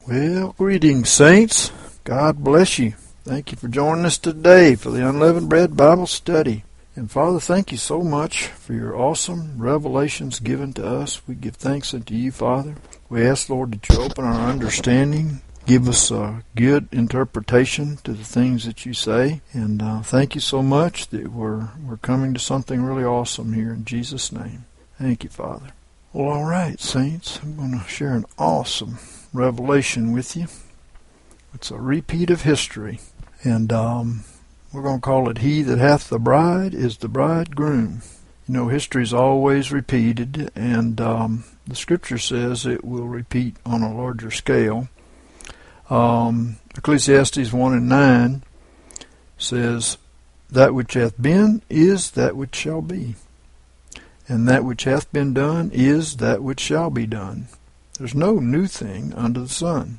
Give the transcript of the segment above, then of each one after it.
Well, greetings, saints. God bless you. Thank you for joining us today for the Unleavened Bread Bible Study. And Father, thank you so much for your awesome revelations given to us. We give thanks unto you, Father. We ask, Lord, that you open our understanding, give us a good interpretation to the things that you say. And thank you so much that we're coming to something really awesome here in Jesus' name. Thank you, Father. Well, all right, saints. I'm going to share an awesome revelation with you. It's a repeat of history. And we're going to call it He That Hath the Bride is the Bridegroom. You know, history is always repeated, and the Scripture says it will repeat on a larger scale. Ecclesiastes 1:9 says, That which hath been is that which shall be, and that which hath been done is that which shall be done. There's no new thing under the sun.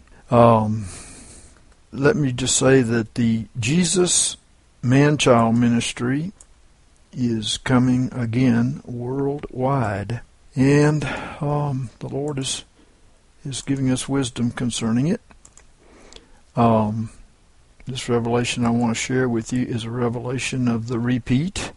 Let me just say that the Jesus Man-Child Ministry is coming again worldwide. And the Lord is giving us wisdom concerning it. This revelation I want to share with you is a revelation of the repeat.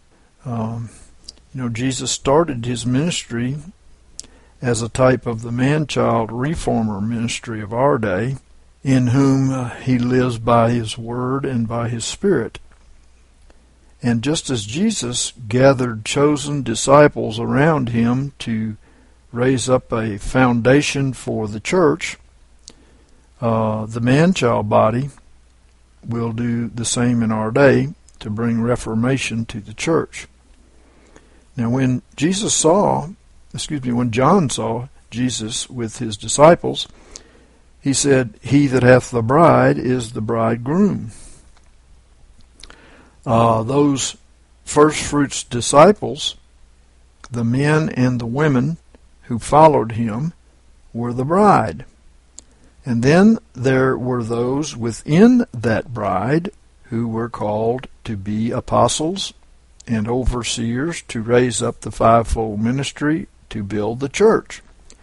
Jesus started his ministry as a type of the man-child reformer ministry of our day, in whom he lives by his word and by his spirit. And just as Jesus gathered chosen disciples around him to raise up a foundation for the church, the man-child body will do the same in our day to bring reformation to the church. Now, when John saw Jesus with his disciples, he said, He that hath the bride is the bridegroom. Those first fruits disciples, the men and the women who followed him, were the bride. And then there were those within that bride who were called to be apostles and overseers to raise up the fivefold ministry to build the church.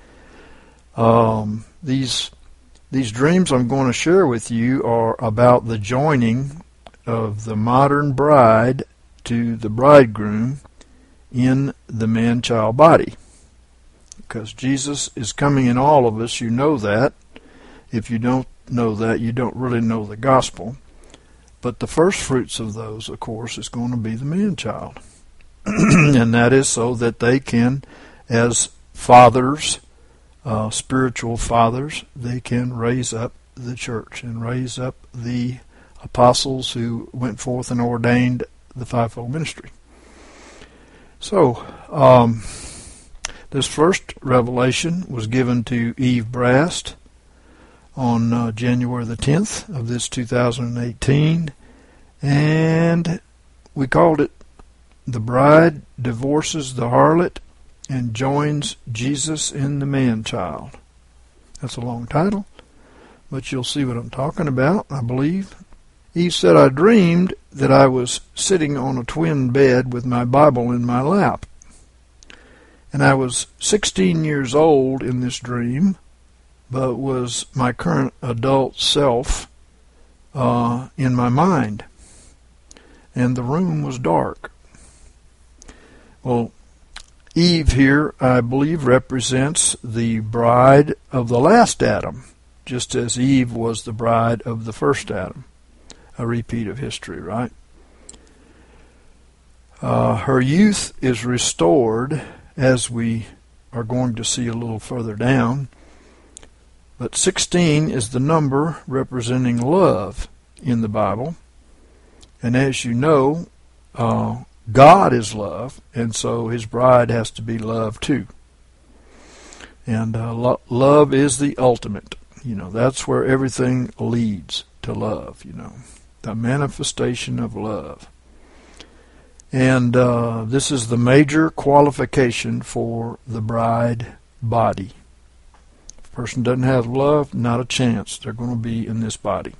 These dreams I'm going to share with you are about the joining of the modern bride to the bridegroom in the man-child body. Because Jesus is coming in all of us, you know that. If you don't know that, you don't really know the gospel. But the first fruits of those, of course, is going to be the man-child. And that is so that they can, as fathers, spiritual fathers, they can raise up the church and raise up the apostles who went forth and ordained the fivefold ministry. So, this first revelation was given to Eve Brast on January the 10th of this 2018, and we called it The Bride Divorces the Harlot and Joins Jesus in the Man-Child. That's a long title, but you'll see what I'm talking about, I believe. Eve said, I dreamed that I was sitting on a twin bed with my Bible in my lap. And I was 16 years old in this dream, but was my current adult self in my mind. And the room was dark. Well, Eve here, I believe, represents the bride of the last Adam, just as Eve was the bride of the first Adam. A repeat of history, right? Her youth is restored, as we are going to see a little further down. But 16 is the number representing love in the Bible. And as you know, God is love, and so his bride has to be love too. And love is the ultimate. That's where everything leads to love, the manifestation of love. And this is the major qualification for the bride body. If a person doesn't have love, not a chance. They're going to be in this body.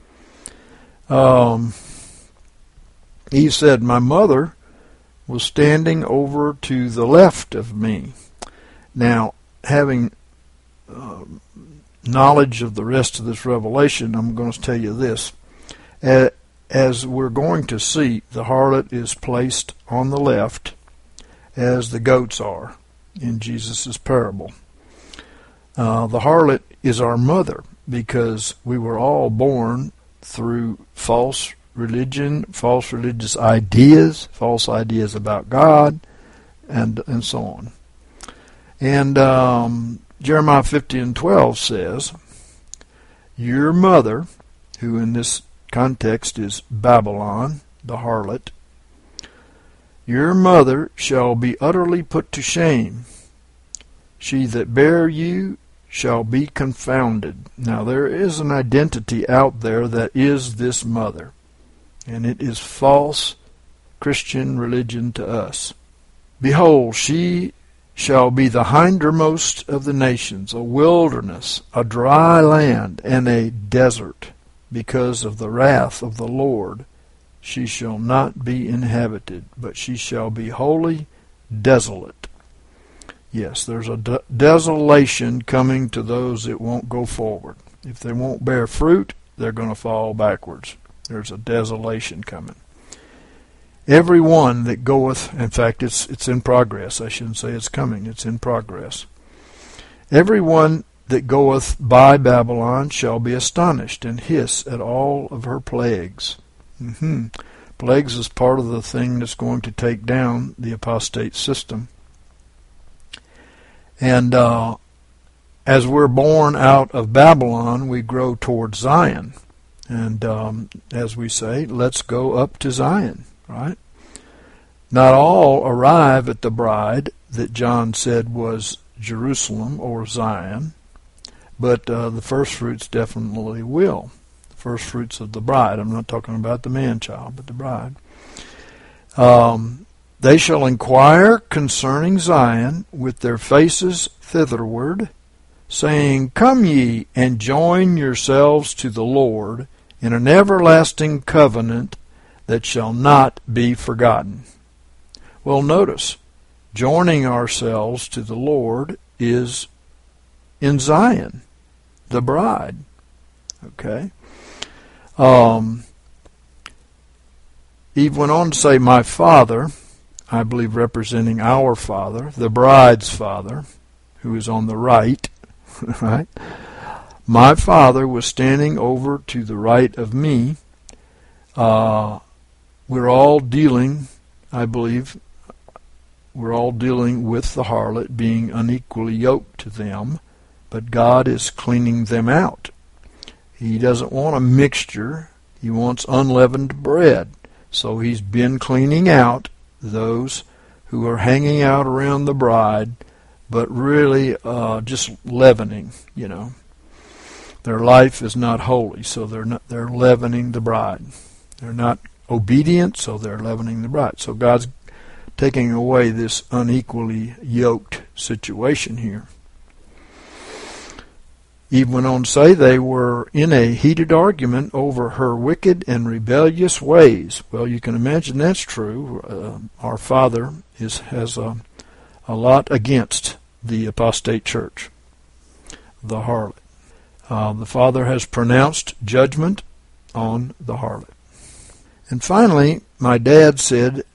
Eve said, my mother was standing over to the left of me. Now, having knowledge of the rest of this revelation, I'm going to tell you this. As we're going to see, the harlot is placed on the left as the goats are in Jesus' parable. The harlot is our mother because we were all born through false religion, false religious ideas, false ideas about God, and so on. And Jeremiah 50:12 says, your mother, who in this context is Babylon, the harlot, your mother shall be utterly put to shame. She that bare you shall be confounded. Now there is an identity out there that is this mother, and it is false Christian religion to us. Behold, she shall be the hindermost of the nations, a wilderness, a dry land, and a desert. Because of the wrath of the Lord, she shall not be inhabited, but she shall be wholly desolate. Yes, there's a desolation coming to those that won't go forward. If they won't bear fruit, they're going to fall backwards. There's a desolation coming. Every one that goeth, in fact, it's in progress. I shouldn't say it's coming. It's in progress. Every one that goeth by Babylon shall be astonished and hiss at all of her plagues. Plagues is part of the thing that's going to take down the apostate system. And as we're born out of Babylon, we grow towards Zion. And as we say, let's go up to Zion, right? Not all arrive at the bride that John said was Jerusalem or Zion, but the first fruits definitely will. The first fruits of the bride. I'm not talking about the man-child, but the bride. They shall inquire concerning Zion with their faces thitherward, saying, come ye and join yourselves to the Lord in an everlasting covenant that shall not be forgotten. Well, notice, joining ourselves to the Lord is in Zion, the bride. Okay? Eve went on to say, my Father, I believe representing our Father, the bride's father, who is on the right, right? My Father was standing over to the right of me. We're all dealing, I believe, we're all dealing with the harlot being unequally yoked to them, but God is cleaning them out. He doesn't want a mixture. He wants unleavened bread. So he's been cleaning out those who are hanging out around the bride, but really just leavening, you know. Their life is not holy, so they're leavening the bride. They're not obedient, so they're leavening the bride. So God's taking away this unequally yoked situation here. Eve went on to say they were in a heated argument over her wicked and rebellious ways. Well, you can imagine that's true. Our Father has a lot against the apostate church, the harlot. The Father has pronounced judgment on the harlot. And finally, my dad said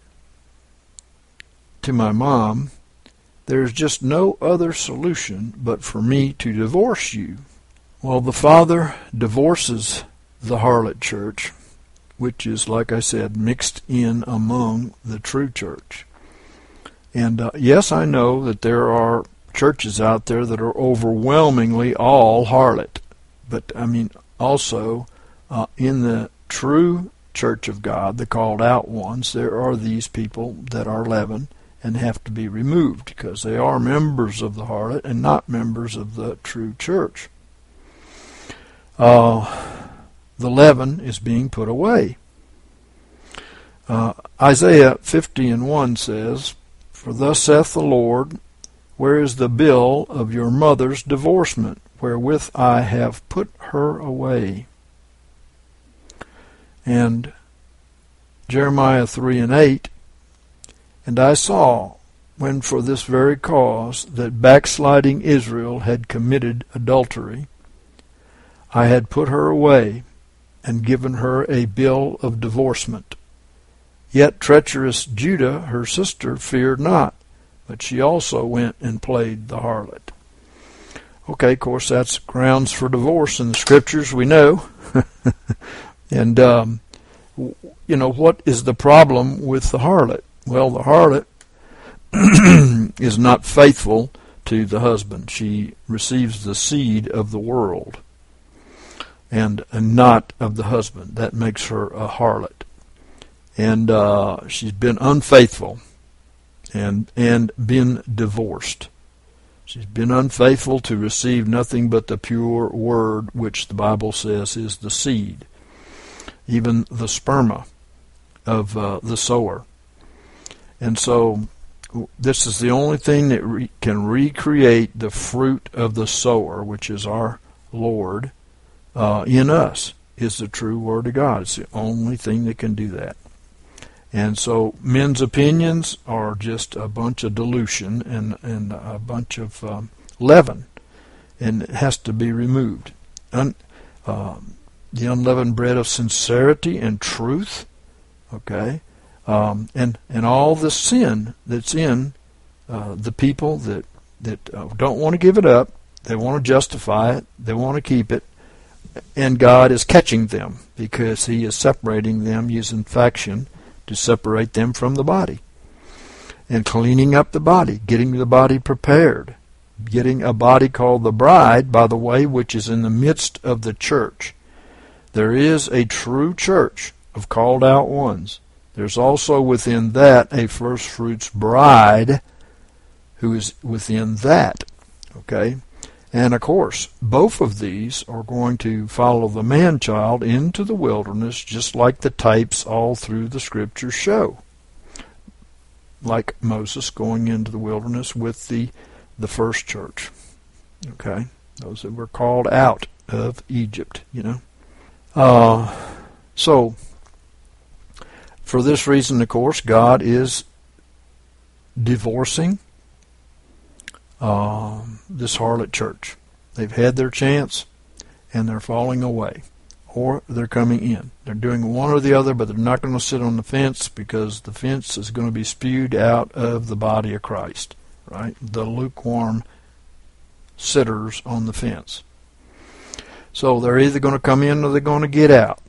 to my mom, there's just no other solution but for me to divorce you. Well, the Father divorces the harlot church, which is, like I said, mixed in among the true church. And yes, I know that there are churches out there that are overwhelmingly all harlot. But, I mean, also in the true church of God, the called out ones, there are these people that are leaven and have to be removed because they are members of the harlot and not members of the true church. The leaven is being put away. Isaiah 50:1 says, for thus saith the Lord, where is the bill of your mother's divorcement, wherewith I have put her away? And Jeremiah 3:8, and I saw, when for this very cause, that backsliding Israel had committed adultery, I had put her away and given her a bill of divorcement. Yet treacherous Judah, her sister, feared not, but she also went and played the harlot. Okay, of course, that's grounds for divorce in the Scriptures, we know. And, what is the problem with the harlot? Well, the harlot is not faithful to the husband. She receives the seed of the world and not of the husband. That makes her a harlot. And she's been unfaithful and been divorced. She's been unfaithful to receive nothing but the pure word, which the Bible says is the seed, even the sperma of the sower. And so this is the only thing that can recreate the fruit of the sower, which is our Lord, in us, is the true Word of God. It's the only thing that can do that. And so men's opinions are just a bunch of dilution and a bunch of leaven, and it has to be removed. The unleavened bread of sincerity and truth, okay, and all the sin that's in the people that don't want to give it up, they want to justify it, they want to keep it, and God is catching them because He is separating them using faction to separate them from the body, and cleaning up the body, getting the body prepared, getting a body called the bride, by the way, which is in the midst of the church. There is a true church of called out ones. There's also within that a first fruits bride who is within that. Okay? And of course, both of these are going to follow the man-child into the wilderness, just like the types all through the Scriptures show. Like Moses going into the wilderness with the first church. Okay? Those that were called out of Egypt, So, for this reason, of course, God is divorcing this harlot church. They've had their chance, and they're falling away, or they're coming in. They're doing one or the other, but they're not going to sit on the fence, because the fence is going to be spewed out of the body of Christ, right? The lukewarm sitters on the fence. So they're either going to come in or they're going to get out.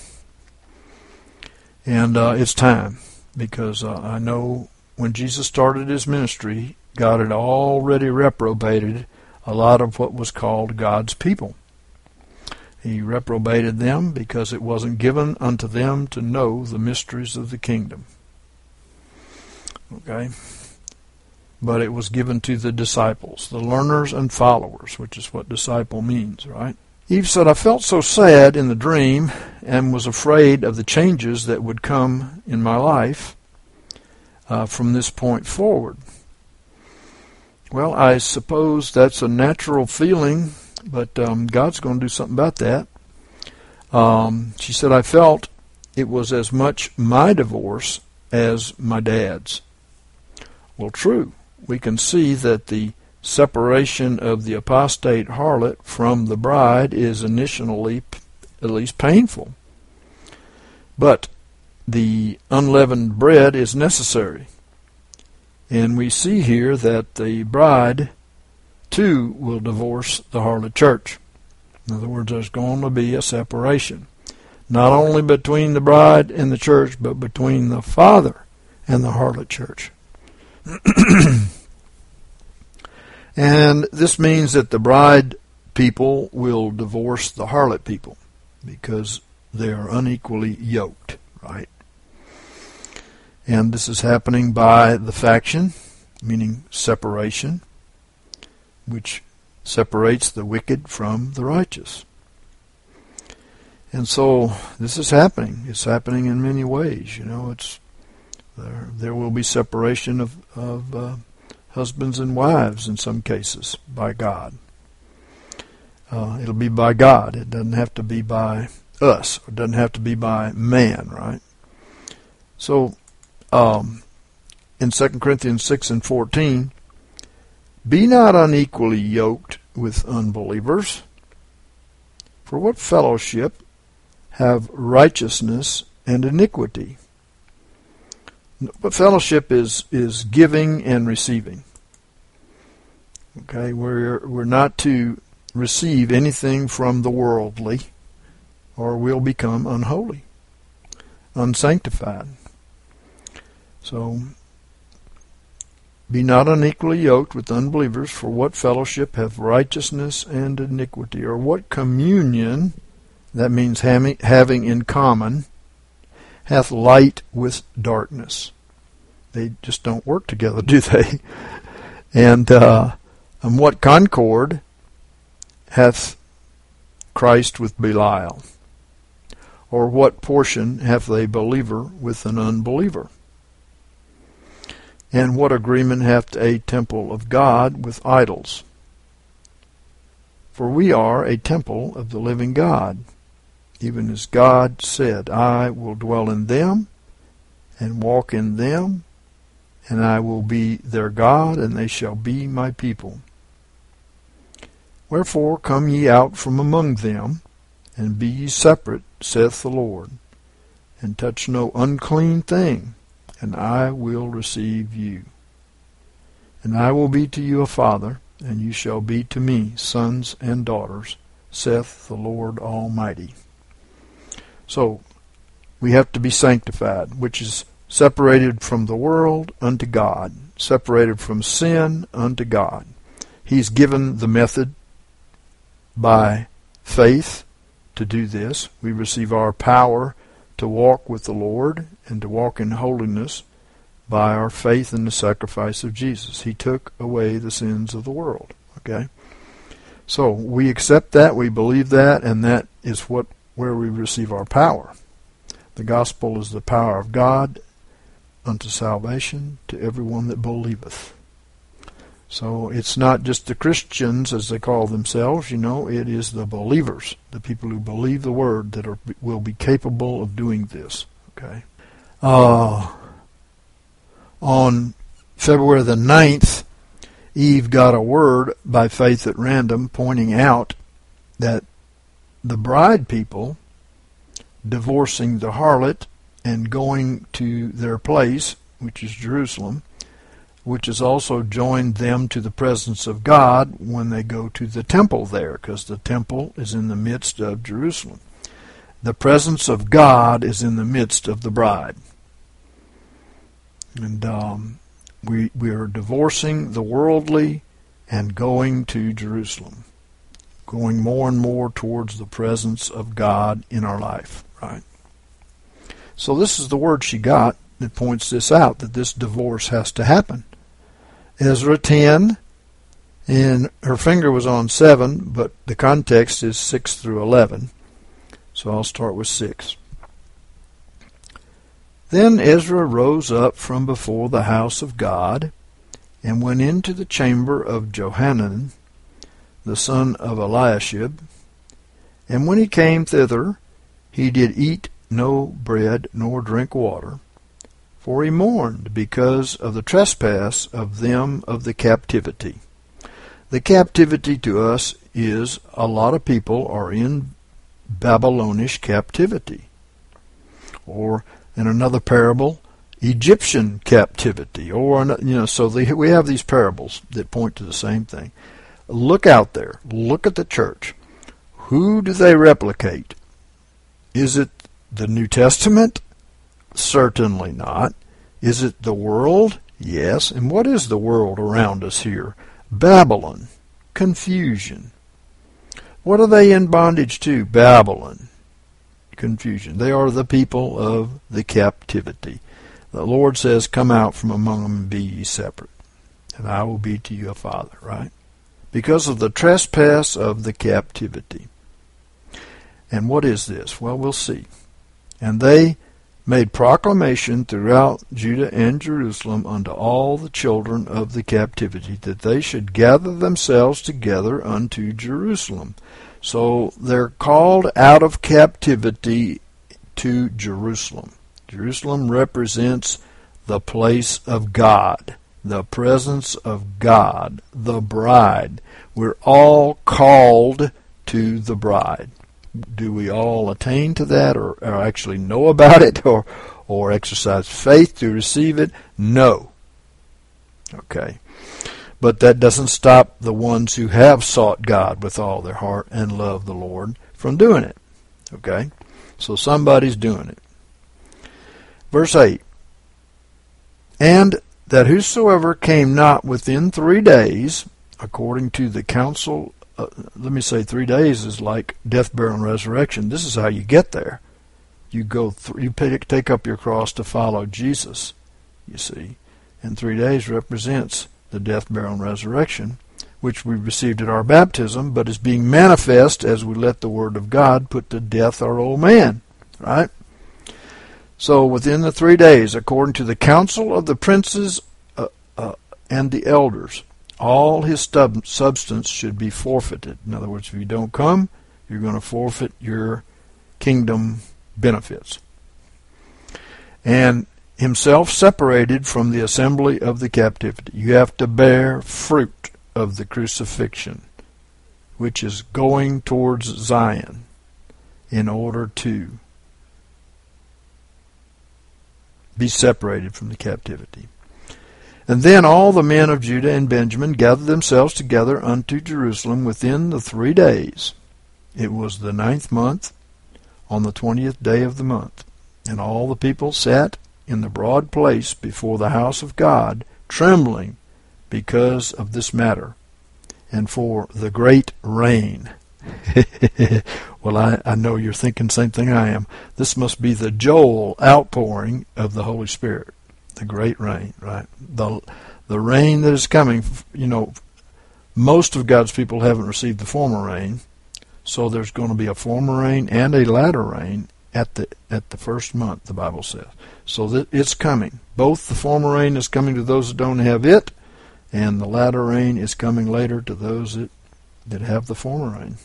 And it's time, because I know when Jesus started His ministry, God had already reprobated a lot of what was called God's people. He reprobated them because it wasn't given unto them to know the mysteries of the kingdom. Okay? But it was given to the disciples, the learners and followers, which is what disciple means, right? Eve said, I felt so sad in the dream and was afraid of the changes that would come in my life from this point forward. Well, I suppose that's a natural feeling, but God's going to do something about that. She said, I felt it was as much my divorce as my dad's. Well, true. We can see that the separation of the apostate harlot from the bride is initially at least painful. But the unleavened bread is necessary. And we see here that the bride, too, will divorce the harlot church. In other words, there's going to be a separation. Not only between the bride and the church, but between the father and the harlot church. And this means that the bride people will divorce the harlot people because they are unequally yoked, right? And this is happening by the faction, meaning separation, which separates the wicked from the righteous. And so this is happening. It's happening in many ways. There will be separation of husbands and wives in some cases by God. It'll be by God. It doesn't have to be by us. It doesn't have to be by man, right? So, in 2 Corinthians 6 and 14, be not unequally yoked with unbelievers. For what fellowship have righteousness and iniquity? What fellowship is giving and receiving. Okay, we're not to receive anything from the worldly, or we'll become unholy, unsanctified. So, be not unequally yoked with unbelievers, for what fellowship hath righteousness and iniquity? Or what communion, that means having in common, hath light with darkness? They just don't work together, do they? And what concord hath Christ with Belial? Or what portion hath a believer with an unbeliever? And what agreement hath a temple of God with idols? For we are a temple of the living God, even as God said, I will dwell in them and walk in them, and I will be their God, and they shall be my people. Wherefore come ye out from among them, and be ye separate, saith the Lord, and touch no unclean thing, and I will receive you. And I will be to you a father, and you shall be to me sons and daughters, saith the Lord Almighty. So, we have to be sanctified, which is separated from the world unto God, separated from sin unto God. He's given the method by faith to do this. We receive our power to walk with the Lord and to walk in holiness by our faith in the sacrifice of Jesus. He took away the sins of the world. Okay? So we accept that, we believe that, and that is where we receive our power. The gospel is the power of God unto salvation to everyone that believeth. So it's not just the Christians, as they call themselves, it is the believers, the people who believe the word that will be capable of doing this. Okay. On February the 9th, Eve got a word by faith at random pointing out that the bride people divorcing the harlot and going to their place, which is Jerusalem, which has also joined them to the presence of God when they go to the temple there, because the temple is in the midst of Jerusalem. The presence of God is in the midst of the bride. And we are divorcing the worldly and going to Jerusalem, going more and more towards the presence of God in our life, right? So this is the word she got that points this out, that this divorce has to happen. Ezra 10, and her finger was on 7, but the context is 6 through 11. So I'll start with 6. Then Ezra rose up from before the house of God, and went into the chamber of Johanan, the son of Eliashib. And when he came thither, he did eat no bread nor drink water, for he mourned because of the trespass of them of the captivity. The captivity to us is a lot of people are in Babylonish captivity, or in another parable, Egyptian captivity, or so we have these parables that point to the same thing. Look out there. Look at the church. Who do they replicate? Is it the New Testament? Certainly not. Is it the world? Yes. And what is the world around us here? Babylon. Confusion. What are they in bondage to? Babylon. Confusion. They are the people of the captivity. The Lord says, come out from among them and be ye separate, and I will be to you a father, right? Because of the trespass of the captivity. And what is this? Well, we'll see. And they made proclamation throughout Judah and Jerusalem unto all the children of the captivity, that they should gather themselves together unto Jerusalem. So they're called out of captivity to Jerusalem. Jerusalem represents the place of God, the presence of God, the bride. We're all called to the bride. Do we all attain to that, or actually know about it, or exercise faith to receive it? No. Okay. But that doesn't stop the ones who have sought God with all their heart and love the Lord from doing it. Okay? So somebody's doing it. Verse 8. And that whosoever came not within 3 days, according to the counsel, let me say 3 days is like death, burial, and resurrection. This is how you get there. You go you take up your cross to follow Jesus, you see. And 3 days represents the death, burial, and resurrection, which we received at our baptism, but is being manifest as we let the Word of God put to death our old man. Right? So within the 3 days, according to the counsel of the princes and the elders, all his substance should be forfeited. In other words, if you don't come, you're going to forfeit your kingdom benefits. And himself separated from the assembly of the captivity. You have to bear fruit of the crucifixion, which is going towards Zion, in order to be separated from the captivity. And then all the men of Judah and Benjamin gathered themselves together unto Jerusalem within the 3 days. It was the 9th month, on the 20th day of the month. And all the people sat in the broad place before the house of God, trembling because of this matter, and for the great rain. Well, I know you're thinking the same thing I am. This must be the Joel outpouring of the Holy Spirit. The great rain, right? The rain that is coming, most of God's people haven't received the former rain, so there's going to be a former rain and a latter rain at the first month, the Bible says. So that it's coming. Both the former rain is coming to those that don't have it, and the latter rain is coming later to those that have the former rain.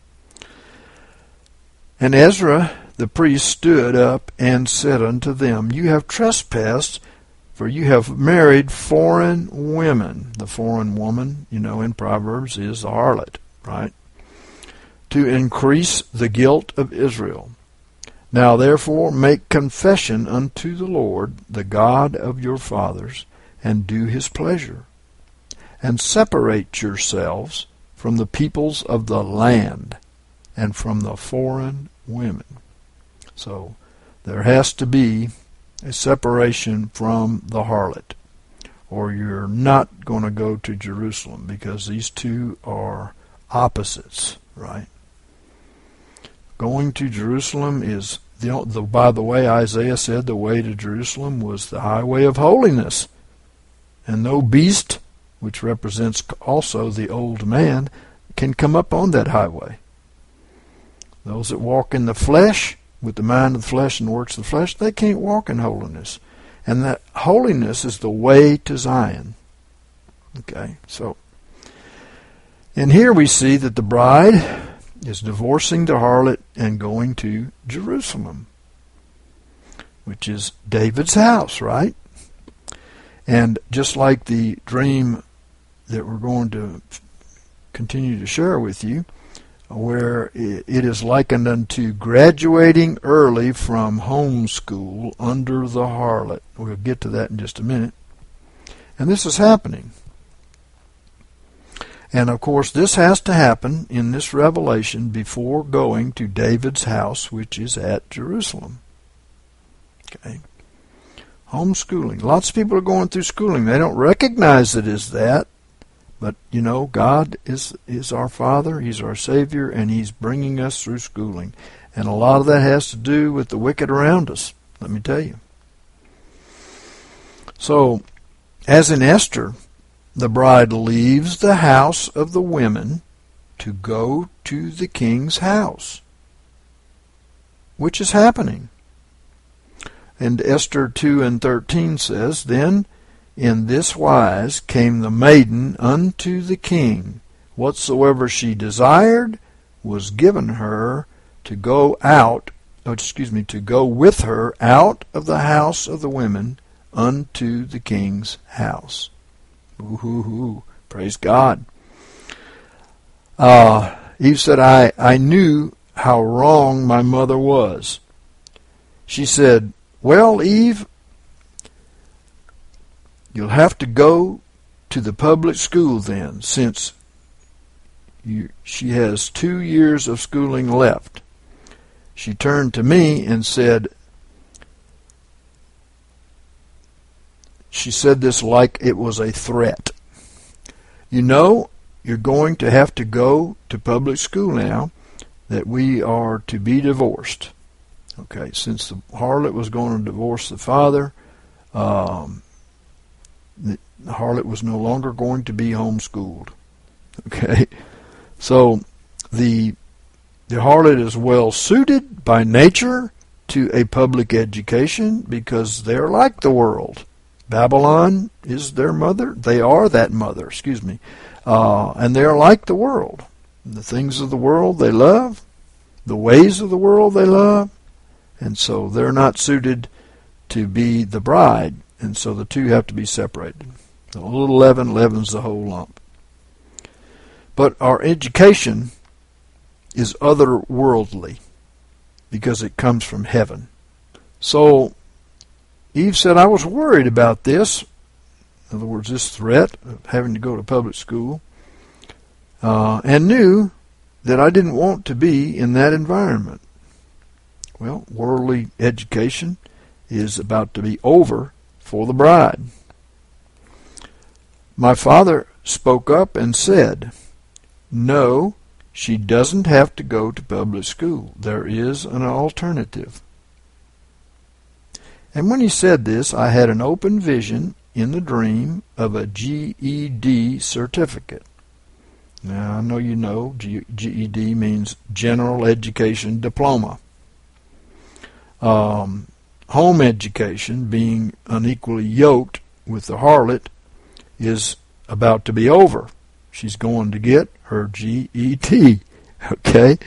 And Ezra the priest stood up and said unto them, You have trespassed, for you have married foreign women. The foreign woman, in Proverbs is a harlot, right? To increase the guilt of Israel. Now therefore make confession unto the Lord, the God of your fathers, and do his pleasure, and separate yourselves from the peoples of the land, and from the foreign women. So there has to be a separation from the harlot, or you're not going to go to Jerusalem, because these two are opposites, right? Going to Jerusalem is, by the way, Isaiah said the way to Jerusalem was the highway of holiness, and no beast, which represents also the old man, can come up on that highway. Those that walk in the flesh, with the mind of the flesh and the works of the flesh, they can't walk in holiness. And that holiness is the way to Zion. Okay, so, and here we see that the bride is divorcing the harlot and going to Jerusalem, which is David's house, right? And just like the dream that we're going to continue to share with you, where it is likened unto graduating early from homeschool under the harlot. We'll get to that in just a minute. And this is happening. And of course, this has to happen in this revelation before going to David's house, which is at Jerusalem. Okay. Homeschooling. Lots of people are going through schooling. They don't recognize it as that. But, God is our Father, He's our Savior, and He's bringing us through schooling. And a lot of that has to do with the wicked around us, let me tell you. So, as in Esther, the bride leaves the house of the women to go to the king's house, which is happening. And Esther 2:13 says, Then in this wise came the maiden unto the king. Whatsoever she desired was given her to go to go with her out of the house of the women unto the king's house. Ooh, praise God. Eve said, I knew how wrong my mother was. She said, "Well, Eve, you'll have to go to the public school then, since she has 2 years of schooling left." She turned to me and said, she said this like it was a threat. "You know, you're going to have to go to public school now, that we are to be divorced." Okay, since the harlot was going to divorce the father, the harlot was no longer going to be homeschooled. Okay, so the harlot is well suited by nature to a public education because they're like the world. Babylon is their mother. They are that mother, and they are like the world. The things of the world they love, the ways of the world they love, and so they're not suited to be the bride, and so the two have to be separated. A little leaven leavens the whole lump. But our education is otherworldly because it comes from heaven. So Eve said, "I was worried about this," in other words, this threat of having to go to public school, and knew that I didn't want to be in that environment. Well, worldly education is about to be over for the bride. My father spoke up and said, "No, she doesn't have to go to public school. There is an alternative." And when he said this, I had an open vision in the dream of a GED certificate. Now, I know you know GED means General Education Diploma. Home education, being unequally yoked with the harlot, is about to be over. She's going to get her GED. Okay?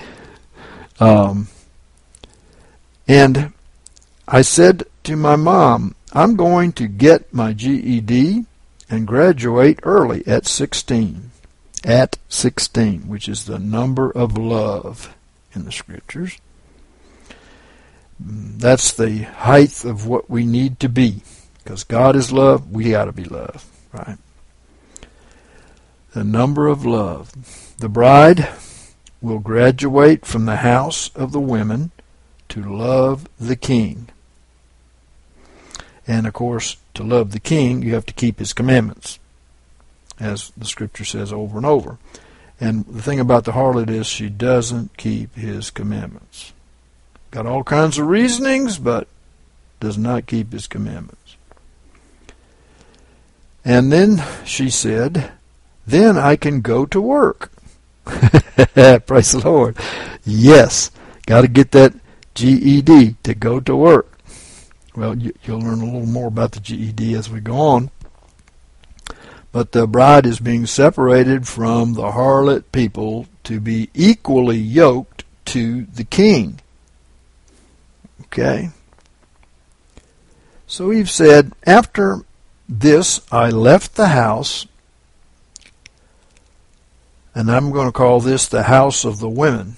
And I said to my mom, "I'm going to get my GED and graduate early at 16." At 16, which is the number of love in the scriptures. That's the height of what we need to be. Because God is love, we got to be love, right? The number of love. The bride will graduate from the house of the women to love the king. And of course, to love the king, you have to keep his commandments, as the scripture says over and over. And the thing about the harlot is she doesn't keep his commandments. Got all kinds of reasonings, but does not keep his commandments. And then she said, "Then I can go to work." Praise the Lord. Yes, got to get that GED to go to work. Well, you'll learn a little more about the GED as we go on. But the bride is being separated from the harlot people to be equally yoked to the king. Okay? So Eve said, "After this I left the house," and I'm going to call this the house of the women.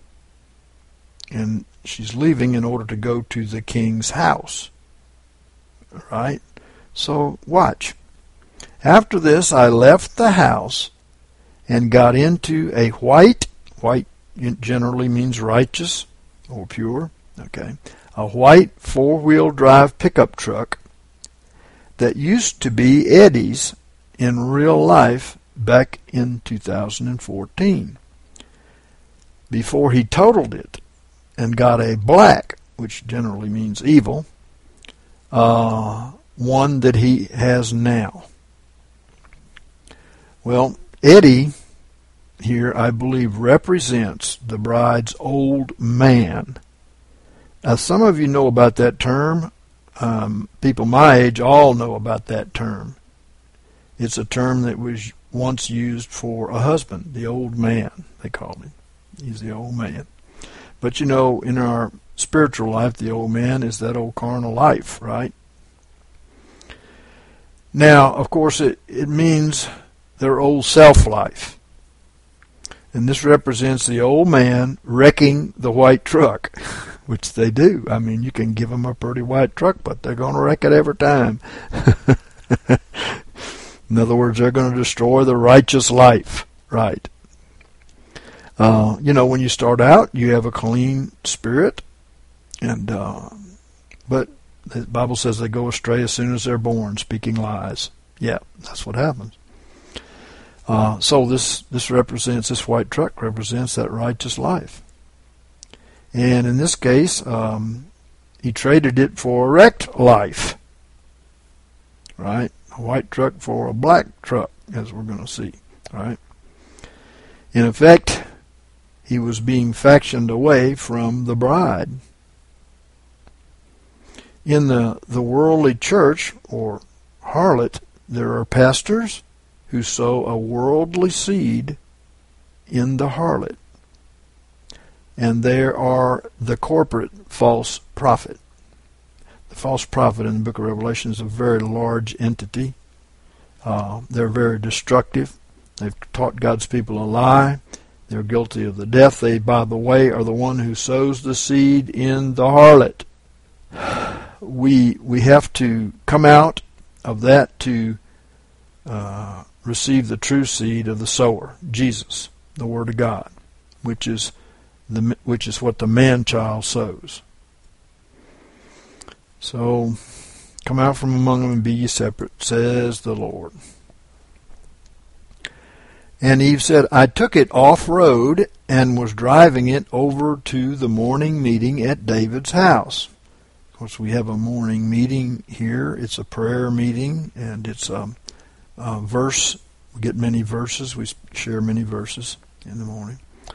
And she's leaving in order to go to the king's house. Right? So watch. "After this I left the house and got into a white generally means righteous or pure, okay, a white four-wheel drive pickup truck that used to be Eddie's in real life back in 2014, before he totaled it and got a black, which generally means evil, one that he has now." Well, Eddie here, I believe, represents the bride's old man. Now, some of you know about that term. People my age all know about that term. It's a term that was once used for a husband, the old man, they called him. He's the old man. But you know, in our spiritual life, the old man is that old carnal life, right? Now, of course, it means their old self-life. And this represents the old man wrecking the white truck, which they do. I mean, you can give them a pretty white truck, but they're going to wreck it every time. In other words, they're going to destroy the righteous life. Right. When you start out, you have a clean spirit, but the Bible says they go astray as soon as they're born, speaking lies. Yeah, that's what happens. So this white truck represents that righteous life. And in this case, he traded it for a wrecked life. Right? A white truck for a black truck, as we're going to see. Right? In effect, he was being factioned away from the bride. In the worldly church, or harlot, there are pastors who sow a worldly seed in the harlot. And there are the corporate false prophet. The false prophet in the book of Revelation is a very large entity. They're very destructive. They've taught God's people a lie. They're guilty of the death. They, by the way, are the one who sows the seed in the harlot. We have to come out of that to receive the true seed of the sower, Jesus, the Word of God, which is what the man-child sows. So, come out from among them and be ye separate, says the Lord. And Eve said, I took it off-road and was driving it over to the morning meeting at David's house. Of course, we have a morning meeting here. It's a prayer meeting, and it's a verse. We get many verses. We share many verses in the morning.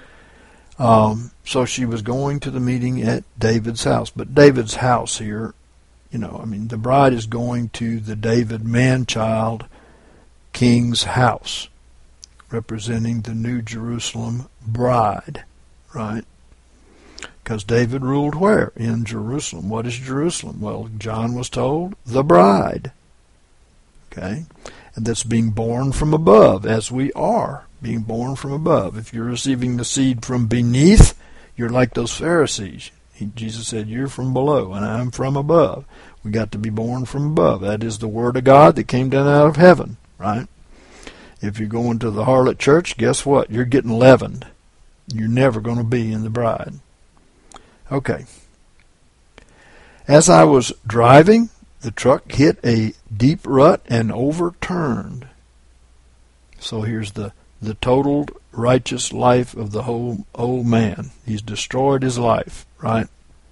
So she was going to the meeting at David's house. But David's house here, the bride is going to the David man-child king's house, representing the New Jerusalem bride, right? Because David ruled where? In Jerusalem. What is Jerusalem? Well, John was told, the bride. Okay? And that's being born from above, as we are being born from above. If you're receiving the seed from beneath, you're like those Pharisees. Jesus said, you're from below, and I'm from above. We got to be born from above. That is the Word of God that came down out of heaven, right? If you're going to the harlot church, guess what? You're getting leavened. You're never going to be in the bride. Okay. As I was driving, the truck hit a deep rut and overturned. So here's the totaled righteous life of the whole old man. He's destroyed his life, right?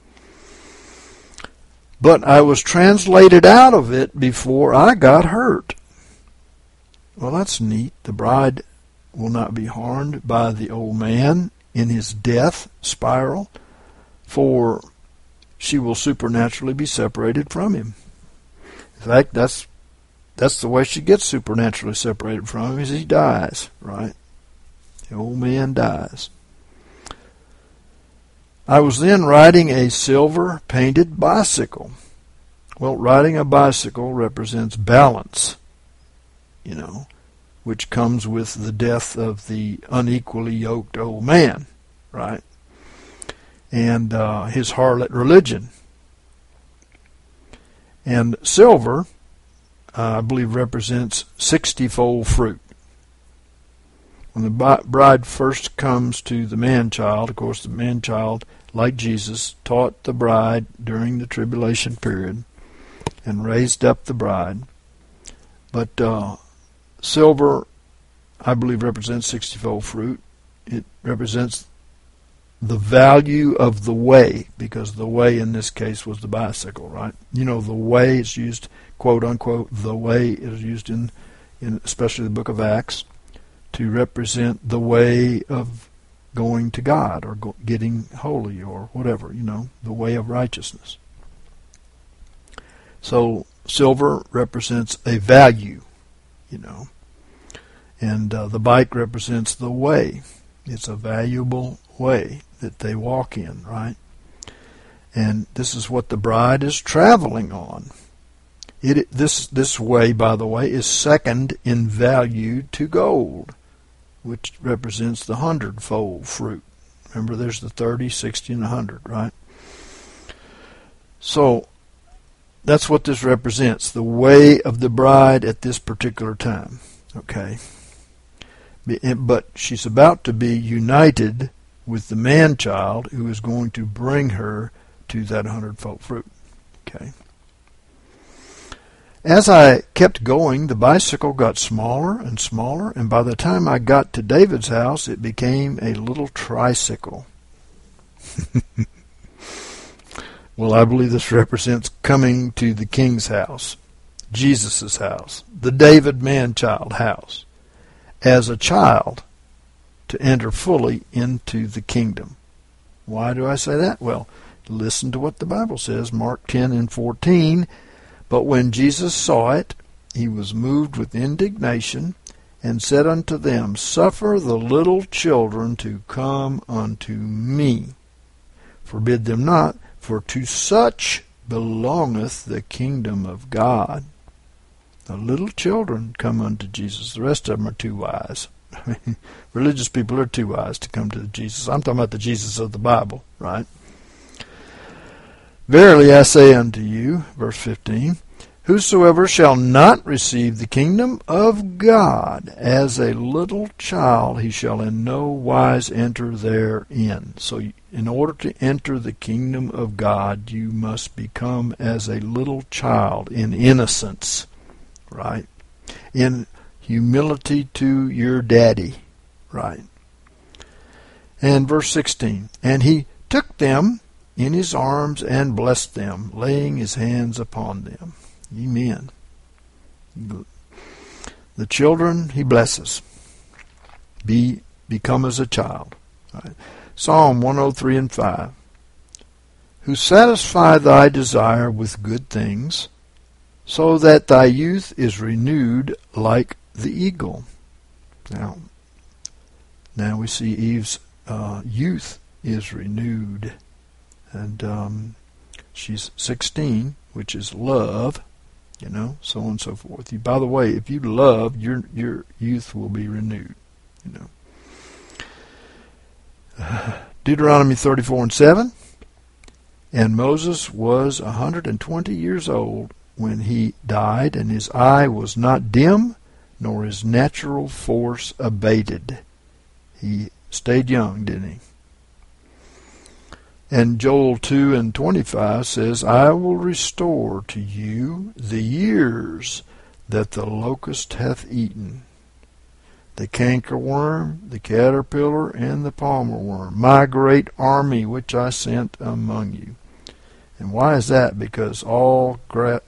But I was translated out of it before I got hurt. Well, that's neat. The bride will not be harmed by the old man in his death spiral, for she will supernaturally be separated from him. In fact, that's the way she gets supernaturally separated from him, is he dies, right? The old man dies. I was then riding a silver-painted bicycle. Well, riding a bicycle represents balance, which comes with the death of the unequally yoked old man, right? And his harlot religion. And silver, I believe, represents 60-fold fruit. When the bride first comes to the man-child, of course, the man-child, like Jesus, taught the bride during the tribulation period and raised up the bride. But silver, I believe, represents 60-fold fruit. It represents the value of the way, because the way in this case was the bicycle, right? The way is used, quote unquote, the way is used in especially the book of Acts, to represent the way of going to God or getting holy or whatever, the way of righteousness. So silver represents a value, and the bike represents the way. It's a valuable way that they walk in, right? And this is what the bride is traveling on. This way, by the way, is second in value to gold. which represents the 100-fold fruit. Remember, there's the 30, 60, and 100, right? So that's what this represents, the way of the bride at this particular time. Okay. But she's about to be united with the man-child who is going to bring her to that 100-fold fruit. Okay. As I kept going, the bicycle got smaller and smaller, and by the time I got to David's house, it became a little tricycle. Well, I believe this represents coming to the king's house, Jesus' house, the David man-child house, as a child to enter fully into the kingdom. Why do I say that? Well, listen to what the Bible says, Mark 10 and 14. But when Jesus saw it, he was moved with indignation, and said unto them, Suffer the little children to come unto me. Forbid them not, for to such belongeth the kingdom of God. The little children come unto Jesus. The rest of them are too wise. Religious people are too wise to come to Jesus. I'm talking about the Jesus of the Bible, right? Verily I say unto you, verse 15, Whosoever shall not receive the kingdom of God as a little child, he shall in no wise enter therein. So in order to enter the kingdom of God, you must become as a little child in innocence, right? In humility to your daddy, right? And verse 16, And he took them in his arms and blessed them, laying his hands upon them. Amen. The children he blesses. Become as a child. Right. Psalm 103 and 5. Who satisfy thy desire with good things, so that thy youth is renewed like the eagle. Now we see Eve's youth is renewed. And she's 16, which is love. So on and so forth. By the way, if you love, your youth will be renewed. Deuteronomy 34 and 7. And Moses was 120 years old when he died, and his eye was not dim, nor his natural force abated. He stayed young, didn't he? And Joel 2 and 25 says, I will restore to you the years that the locust hath eaten, the cankerworm, the caterpillar, and the palmer worm, my great army which I sent among you. And why is that? Because all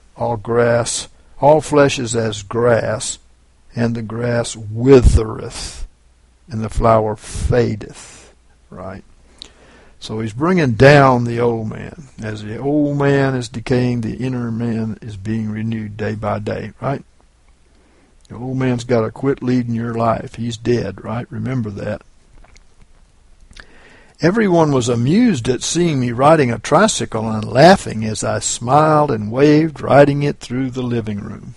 flesh is as grass, and the grass withereth, and the flower fadeth. Right? So he's bringing down the old man. As the old man is decaying, the inner man is being renewed day by day, right? The old man's got to quit leading your life. He's dead, right? Remember that. Everyone was amused at seeing me riding a tricycle and laughing as I smiled and waved riding it through the living room.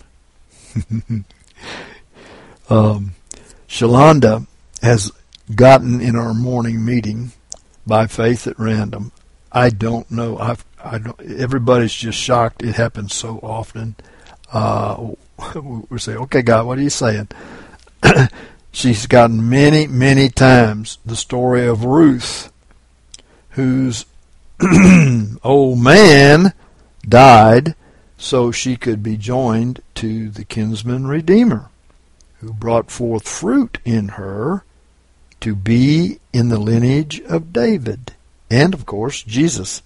Shalonda has gotten in our morning meeting by faith at random. I don't know. Everybody's just shocked. It happens so often. We say, okay, God, what are you saying? She's gotten many, many times the story of Ruth, whose old man died so she could be joined to the kinsman redeemer, who brought forth fruit in her to be in the lineage of David. And, of course, Jesus.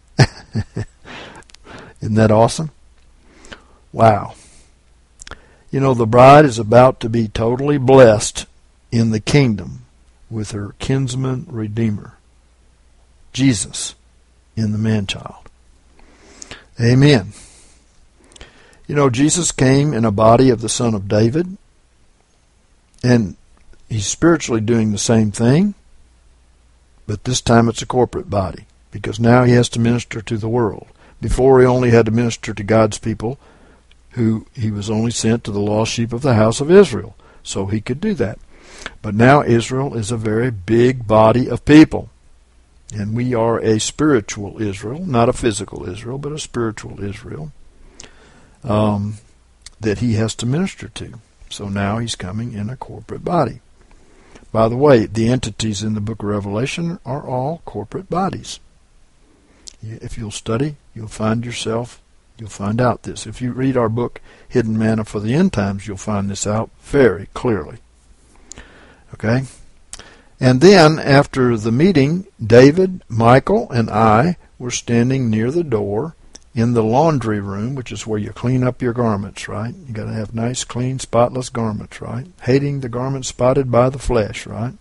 Isn't that awesome? Wow. The bride is about to be totally blessed in the kingdom with her kinsman redeemer, Jesus, in the man-child. Amen. Jesus came in a body of the Son of David, and he's spiritually doing the same thing, but this time it's a corporate body, because now he has to minister to the world. Before he only had to minister to God's people, who he was only sent to the lost sheep of the house of Israel, so he could do that. But now Israel is a very big body of people. And we are a spiritual Israel, not a physical Israel, but a spiritual Israel that he has to minister to. So now he's coming in a corporate body. By the way, the entities in the book of Revelation are all corporate bodies. If you'll study, you'll find out this. If you read our book, Hidden Manna for the End Times, you'll find this out very clearly. Okay? And then, after the meeting, David, Michael, and I were standing near the door in the laundry room, which is where you clean up your garments, right? You got to have nice, clean, spotless garments, right? Hating the garments spotted by the flesh, right?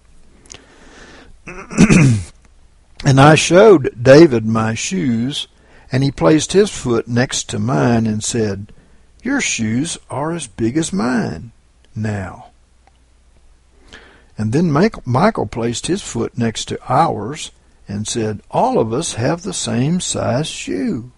And I showed David my shoes, and he placed his foot next to mine and said, "Your shoes are as big as mine now." And then Michael placed his foot next to ours and said, "All of us have the same size shoe."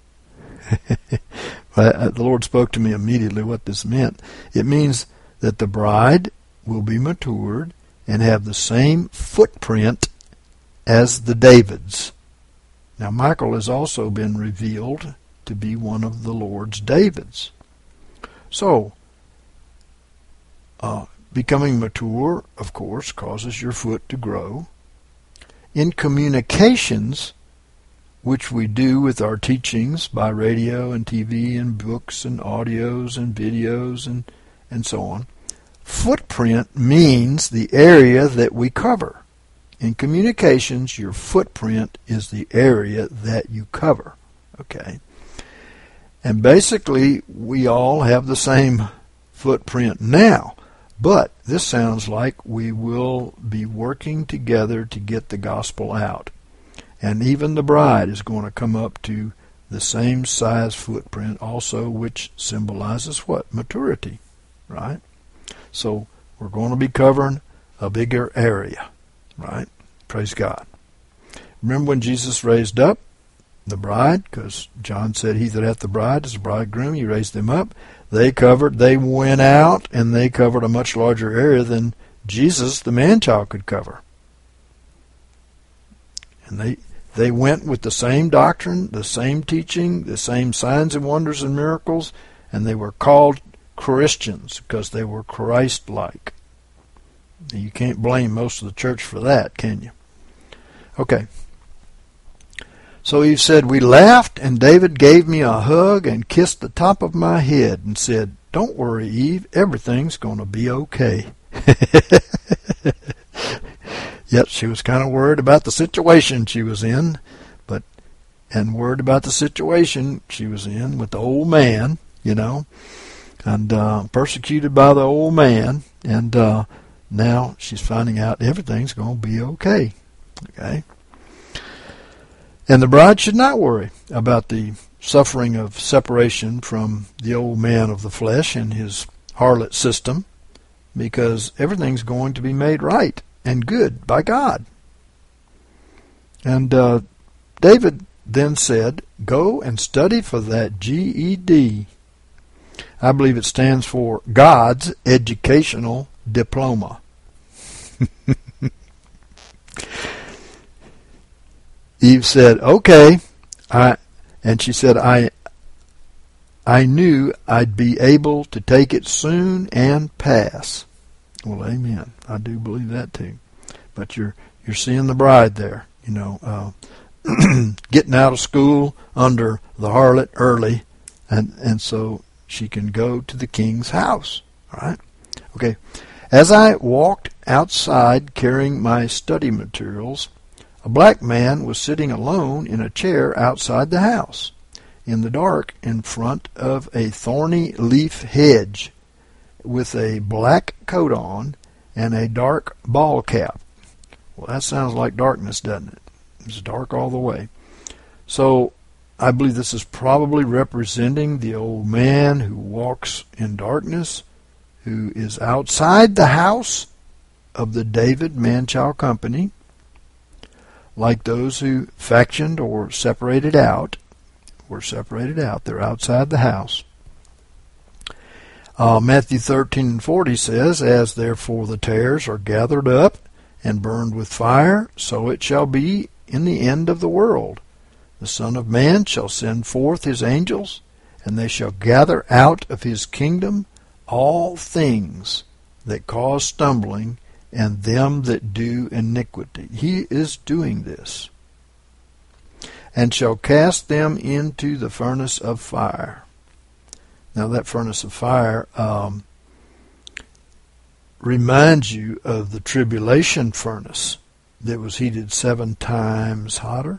The Lord spoke to me immediately what this meant. It means that the bride will be matured and have the same footprint as the Davids. Now, Michael has also been revealed to be one of the Lord's Davids. So, becoming mature, of course, causes your foot to grow. In communications, which we do with our teachings by radio and TV and books and audios and videos and so on, footprint means the area that we cover. In communications, your footprint is the area that you cover. Okay? And basically, we all have the same footprint now. But this sounds like we will be working together to get the gospel out. And even the bride is going to come up to the same size footprint also, which symbolizes what? Maturity, right? So we're going to be covering a bigger area, right? Praise God. Remember when Jesus raised up the bride? Because John said, "He that hath the bride is the bridegroom." He raised them up. They went out, and they covered a much larger area than Jesus, the man-child, could cover. And they went with the same doctrine, the same teaching, the same signs and wonders and miracles, and they were called Christians because they were Christ-like. You can't blame most of the church for that, can you? Okay. So he said, "We laughed, and David gave me a hug and kissed the top of my head and said, 'Don't worry, Eve, everything's going to be okay.'" Yet she was kind of worried about the situation she was in, and worried about the situation she was in with the old man, and persecuted by the old man, and now she's finding out everything's going to be okay. Okay? And the bride should not worry about the suffering of separation from the old man of the flesh and his harlot system, because everything's going to be made right and good by God. And David then said, "Go and study for that GED. I believe it stands for God's Educational Diploma." Eve said, "Okay." And she said, I knew I'd be able to take it soon and pass. Well, amen. I do believe that too. But you're seeing the bride there, getting out of school under the harlot early, and so she can go to the king's house. All right? Okay. As I walked outside carrying my study materials, a black man was sitting alone in a chair outside the house, in the dark, in front of a thorny leaf hedge, with a black coat on and a dark ball cap. Well, that sounds like darkness, doesn't it? It's dark all the way. So I believe this is probably representing the old man who walks in darkness, who is outside the house of the David Man-Child Company, like those who factioned or were separated out. They're outside the house. Matthew 13:40 says, "As therefore the tares are gathered up and burned with fire, so it shall be in the end of the world. The Son of Man shall send forth his angels, and they shall gather out of his kingdom all things that cause stumbling, and them that do iniquity." He is doing this. "And shall cast them into the furnace of fire." Now that furnace of fire reminds you of the tribulation furnace that was heated 7 times hotter.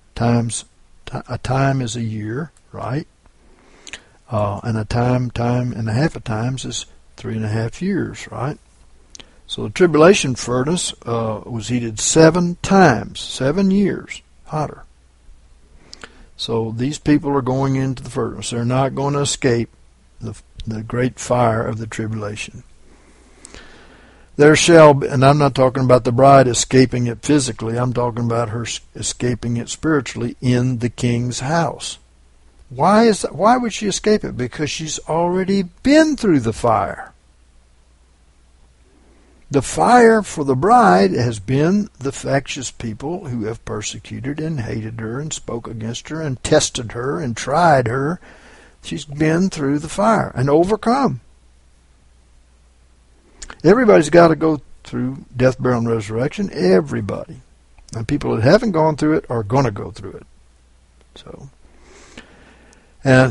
A time is a year, right? And a time and a half of times is 3.5 years, right? So the tribulation furnace was heated 7 times, 7 years hotter. So these people are going into the furnace. They're not going to escape the great fire of the tribulation. There shall be, and I'm not talking about the bride escaping it physically, I'm talking about her escaping it spiritually in the king's house. Why would she escape it? Because she's already been through the fire. The fire for the bride has been the factious people who have persecuted and hated her and spoke against her and tested her and tried her. She's been through the fire and overcome. Everybody's got to go through death, burial, and resurrection. Everybody. And people that haven't gone through it are going to go through it. So, and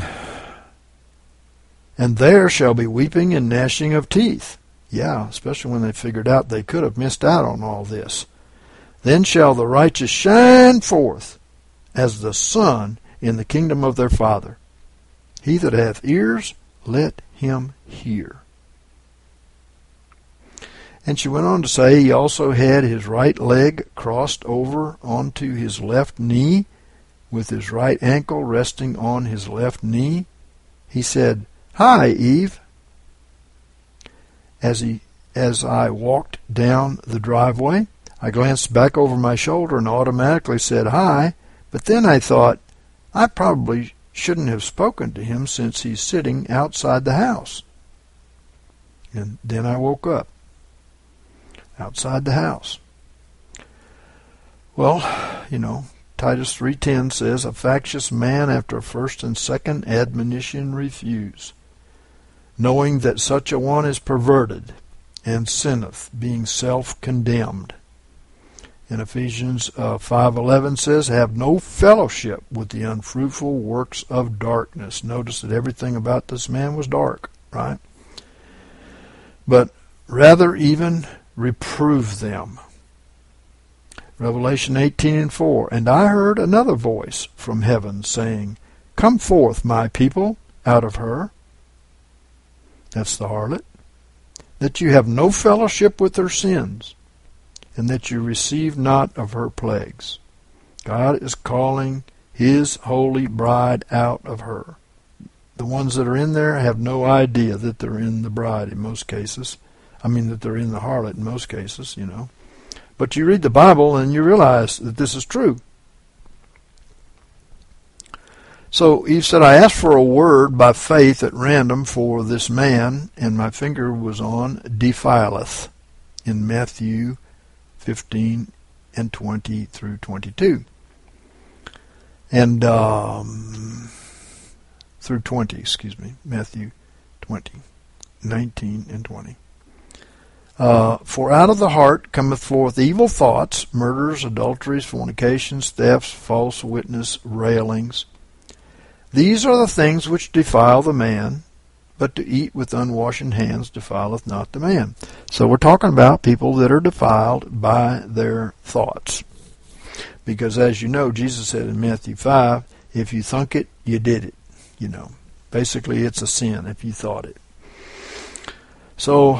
there shall be weeping and gnashing of teeth. Yeah, especially when they figured out they could have missed out on all this. Then shall the righteous shine forth as the sun in the kingdom of their Father. He that hath ears, let him hear. And she went on to say, he also had his right leg crossed over onto his left knee, with his right ankle resting on his left knee. He said, "Hi, Eve." As I walked down the driveway, I glanced back over my shoulder and automatically said hi, but then I thought, I probably shouldn't have spoken to him since he's sitting outside the house. And then I woke up. Outside the house. Well, Titus 3:10 says, "A factious man after a first and second admonition refuse, knowing that such a one is perverted, and sinneth, being self-condemned." And Ephesians 5:11 says, "Have no fellowship with the unfruitful works of darkness." Notice that everything about this man was dark, right? "But rather even reprove them." Revelation 18:4, "And I heard another voice from heaven saying, Come forth, my people, out of her," that's the harlot, "that you have no fellowship with her sins, and that you receive not of her plagues." God is calling his holy bride out of her. The ones that are in there have no idea that they're in the bride in most cases. That they're in the harlot in most cases, But you read the Bible and you realize that this is true. So Eve said, "I asked for a word by faith at random for this man, and my finger was on defileth," in Matthew 15 and 20 through 22. And through 20, Matthew 20, 19 and 20. "For out of the heart cometh forth evil thoughts, murders, adulteries, fornications, thefts, false witness, railings. These are the things which defile the man, but to eat with unwashen hands defileth not the man." So we're talking about people that are defiled by their thoughts. Because as you know, Jesus said in Matthew 5, if you thunk it, you did it. Basically it's a sin if you thought it. So,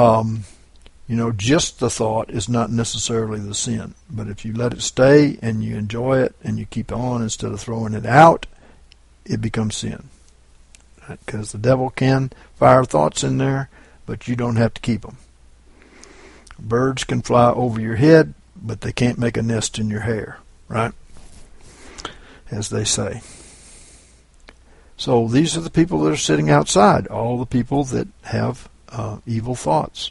just the thought is not necessarily the sin. But if you let it stay and you enjoy it and you keep on instead of throwing it out, it becomes sin. Because the devil can fire thoughts in there, but you don't have to keep them. Birds can fly over your head, but they can't make a nest in your hair, right? As they say. So these are the people that are sitting outside, all the people that have evil thoughts.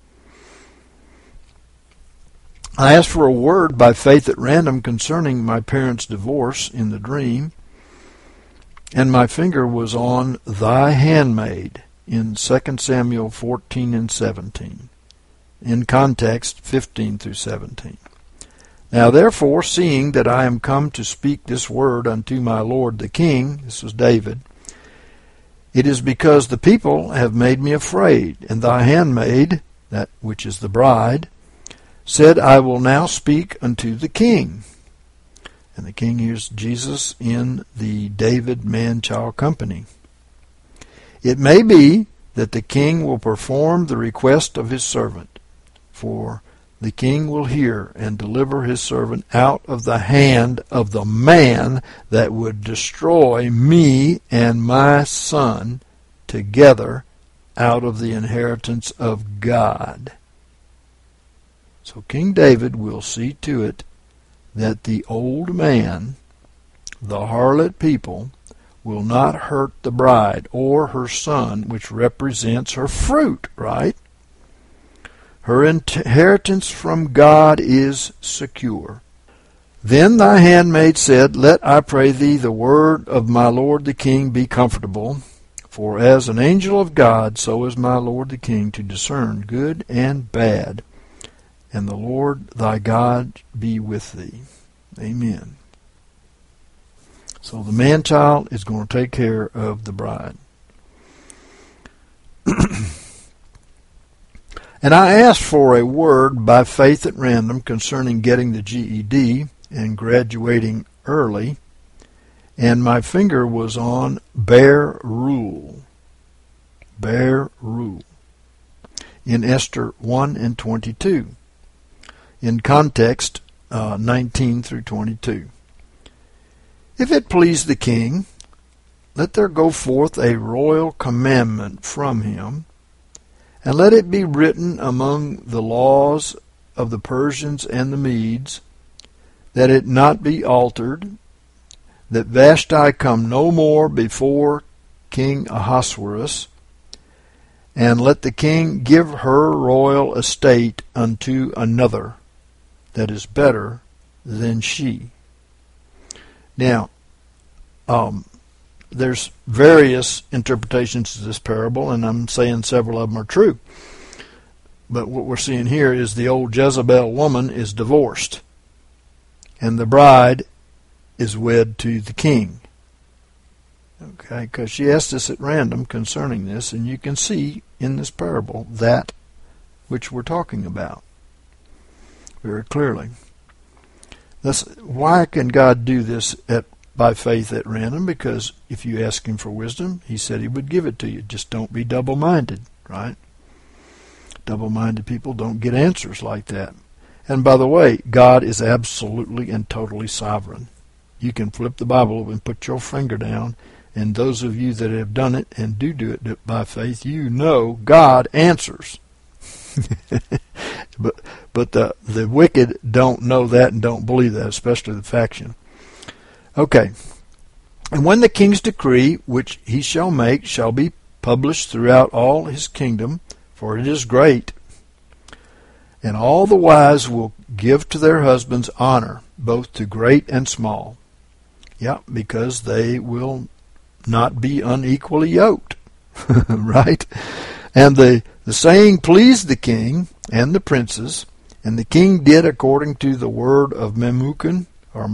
I asked for a word by faith at random concerning my parents' divorce in the dream, and my finger was on thy handmaid in 2 Samuel 14 and 17. In context, 15 through 17. Now therefore, seeing that I am come to speak this word unto my lord the king, this was David, it is because the people have made me afraid, and thy handmaid, that which is the bride, said, I will now speak unto the king. And the king hears Jesus in the David man-child company. It may be that the king will perform the request of his servant, for the king will hear and deliver his servant out of the hand of the man that would destroy me and my son together out of the inheritance of God. So King David will see to it that the old man, the harlot people, will not hurt the bride or her son, which represents her fruit, right? Her inheritance from God is secure. Then thy handmaid said, Let, I pray thee, the word of my lord the king be comfortable. For as an angel of God, so is my lord the king to discern good and bad. And the Lord thy God be with thee. Amen. So the man-child is going to take care of the bride. And I asked for a word by faith at random concerning getting the GED and graduating early, and my finger was on bear rule. Bear rule. In Esther 1 and 22. In context, 19 through 22. If it please the king, let there go forth a royal commandment from him, and let it be written among the laws of the Persians and the Medes, that it not be altered, that Vashti come no more before King Ahasuerus, and let the king give her royal estate unto another that is better than she. Now, there's various interpretations of this parable, and I'm saying several of them are true. But what we're seeing here is the old Jezebel woman is divorced, and the bride is wed to the king. Okay, because she asked us at random concerning this, and you can see in this parable that which we're talking about very clearly. Why can God do this by faith at random? Because if you ask him for wisdom, he said he would give it to you. Just don't be double-minded, right? Double-minded people don't get answers like that. And by the way, God is absolutely and totally sovereign. You can flip the Bible over and put your finger down, and those of you that have done it and do it by faith, you know God answers. But the wicked don't know that and don't believe that, especially the faction. Okay. And when the king's decree, which he shall make, shall be published throughout all his kingdom, for it is great, and all the wives will give to their husbands honor, both to great and small. Yeah, because they will not be unequally yoked. Right? And the saying pleased the king and the princes, and the king did according to the word of Memucan,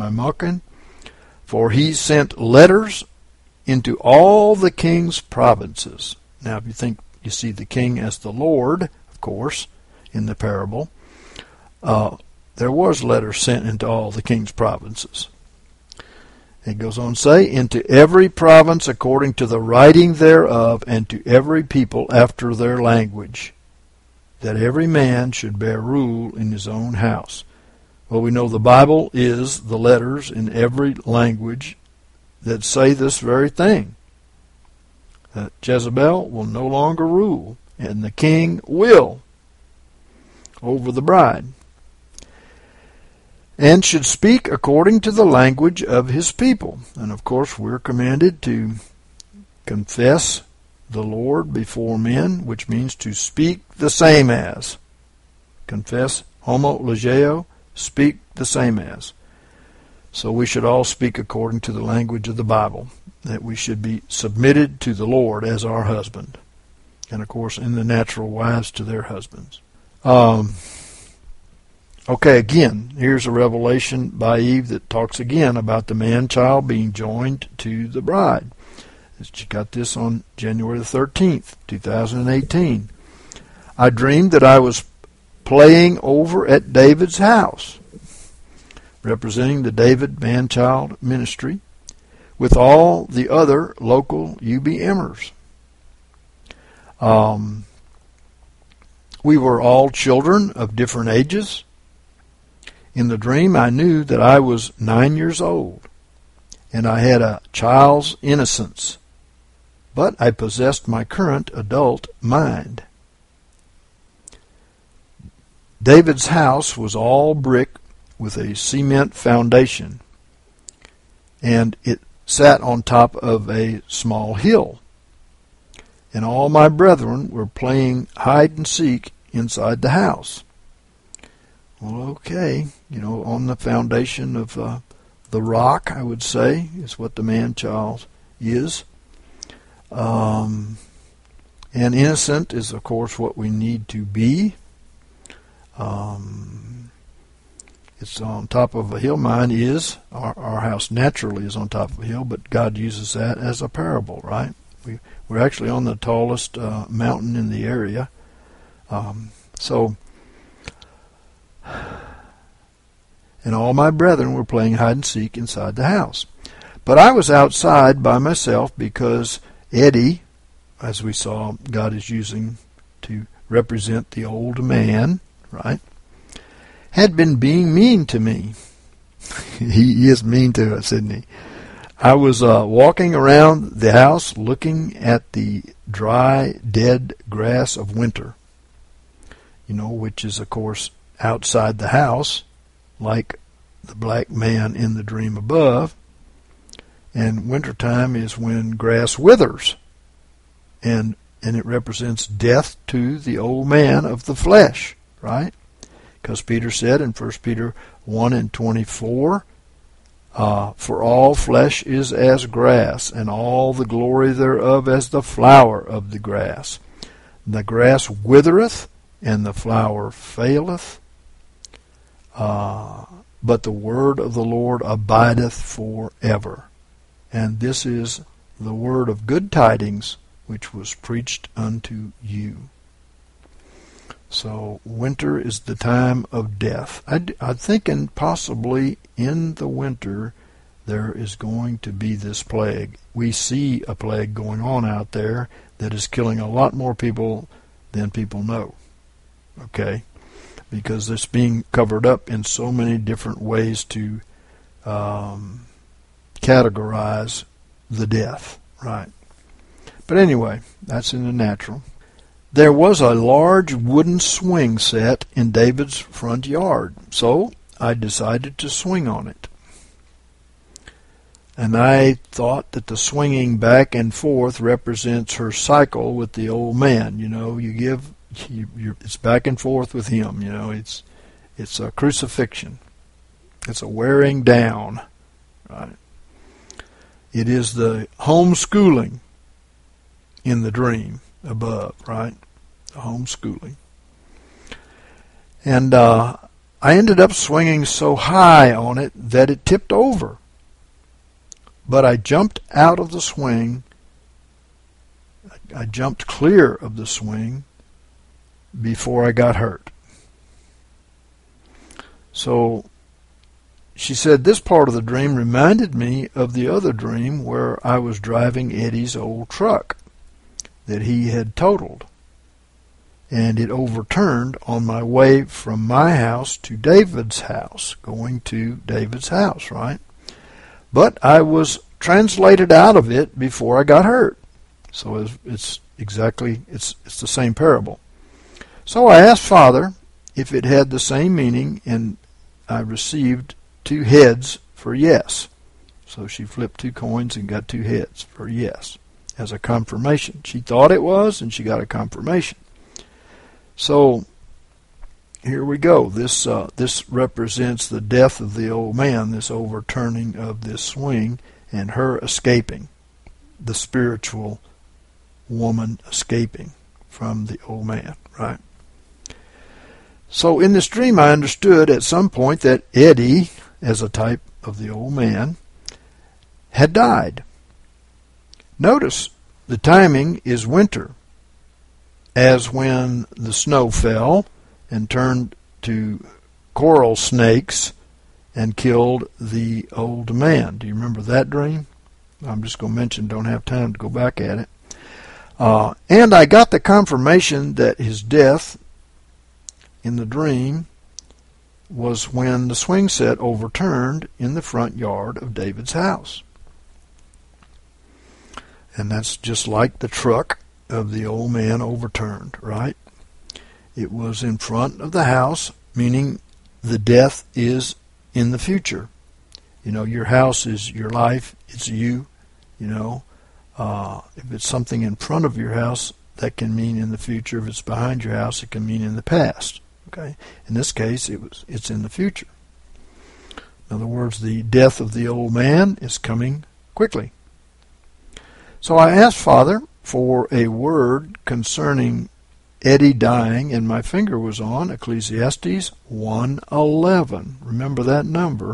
for he sent letters into all the king's provinces. Now, if you see the king as the Lord, of course, in the parable, there was letters sent into all the king's provinces. It goes on to say, into every province according to the writing thereof, and to every people after their language, that every man should bear rule in his own house. Well, we know the Bible is the letters in every language that say this very thing. That Jezebel will no longer rule, and the king will over the bride, and should speak according to the language of his people. And of course, we're commanded to confess the Lord before men, which means to speak the same as. Confess, homologeo, speak the same as. So we should all speak according to the language of the Bible, that we should be submitted to the Lord as our husband. And of course, in the natural, wives to their husbands. Okay, again, here's a revelation by Eve that talks again about the man-child being joined to the bride. She got this on January the 13th, 2018. I dreamed that I was playing over at David's house, representing the David Man-Child Ministry, with all the other local UBMers. We were all children of different ages. In the dream, I knew that I was 9 years old, and I had a child's innocence, but I possessed my current adult mind. David's house was all brick with a cement foundation, and it sat on top of a small hill. And all my brethren were playing hide and seek inside the house. Well, okay, on the foundation of the rock, I would say, is what the man-child is. And innocent is, of course, what we need to be. It's on top of a hill. Mine is. Our house naturally is on top of a hill, but God uses that as a parable, right? We're actually on the tallest mountain in the area. And all my brethren were playing hide and seek inside the house. But I was outside by myself because Eddie, as we saw, God is using to represent the old man, right, had been being mean to me. He is mean to us, isn't he? I was walking around the house looking at the dry, dead grass of winter, which is, of course, outside the house, like the black man in the dream above. And wintertime is when grass withers, and it represents death to the old man of the flesh, right? Because Peter said in 1 Peter 1:24, for all flesh is as grass, and all the glory thereof as the flower of the grass. The grass withereth, and the flower faileth, but the word of the Lord abideth forever. And this is the word of good tidings, which was preached unto you. So winter is the time of death. I'm thinking possibly in the winter there is going to be this plague. We see a plague going on out there that is killing a lot more people than people know. Okay? Because it's being covered up in so many different ways to categorize the death, right? But anyway, that's in the natural. There was a large wooden swing set in David's front yard, so I decided to swing on it. And I thought that the swinging back and forth represents her cycle with the old man. It's back and forth with him. It's a crucifixion. It's a wearing down, right? It is the homeschooling in the dream above, right? The homeschooling. And I ended up swinging so high on it that it tipped over. But I jumped out of the swing. I jumped clear of the swing before I got hurt. So she said this part of the dream reminded me of the other dream where I was driving Eddie's old truck that he had totaled, and it overturned on my way from my house to David's house, going to David's house, right? But I was translated out of it before I got hurt. So it's the same parable. So I asked Father if it had the same meaning, and I received 2 heads for yes. So she flipped 2 coins and got 2 heads for yes. as a confirmation. She thought it was, and she got a confirmation. So here we go. This represents the death of the old man, this overturning of this swing, and her escaping, the spiritual woman escaping from the old man, right? So in this dream I understood at some point that Eddie, as a type of the old man, had died. Notice the timing is winter, as when the snow fell and turned to coral snakes and killed the old man. Do you remember that dream? I'm just going to mention, don't have time to go back at it. And I got the confirmation that his death in the dream was when the swing set overturned in the front yard of David's house. And that's just like the truck of the old man overturned, right? It was in front of the house, meaning the death is in the future. You know, your house is your life, it's you, you know. If it's something in front of your house, that can mean in the future. If it's behind your house, it can mean in the past. Okay. In this case, it's in the future. In other words, the death of the old man is coming quickly. So I asked Father for a word concerning Eddie dying, and my finger was on Ecclesiastes 1:11. Remember that number.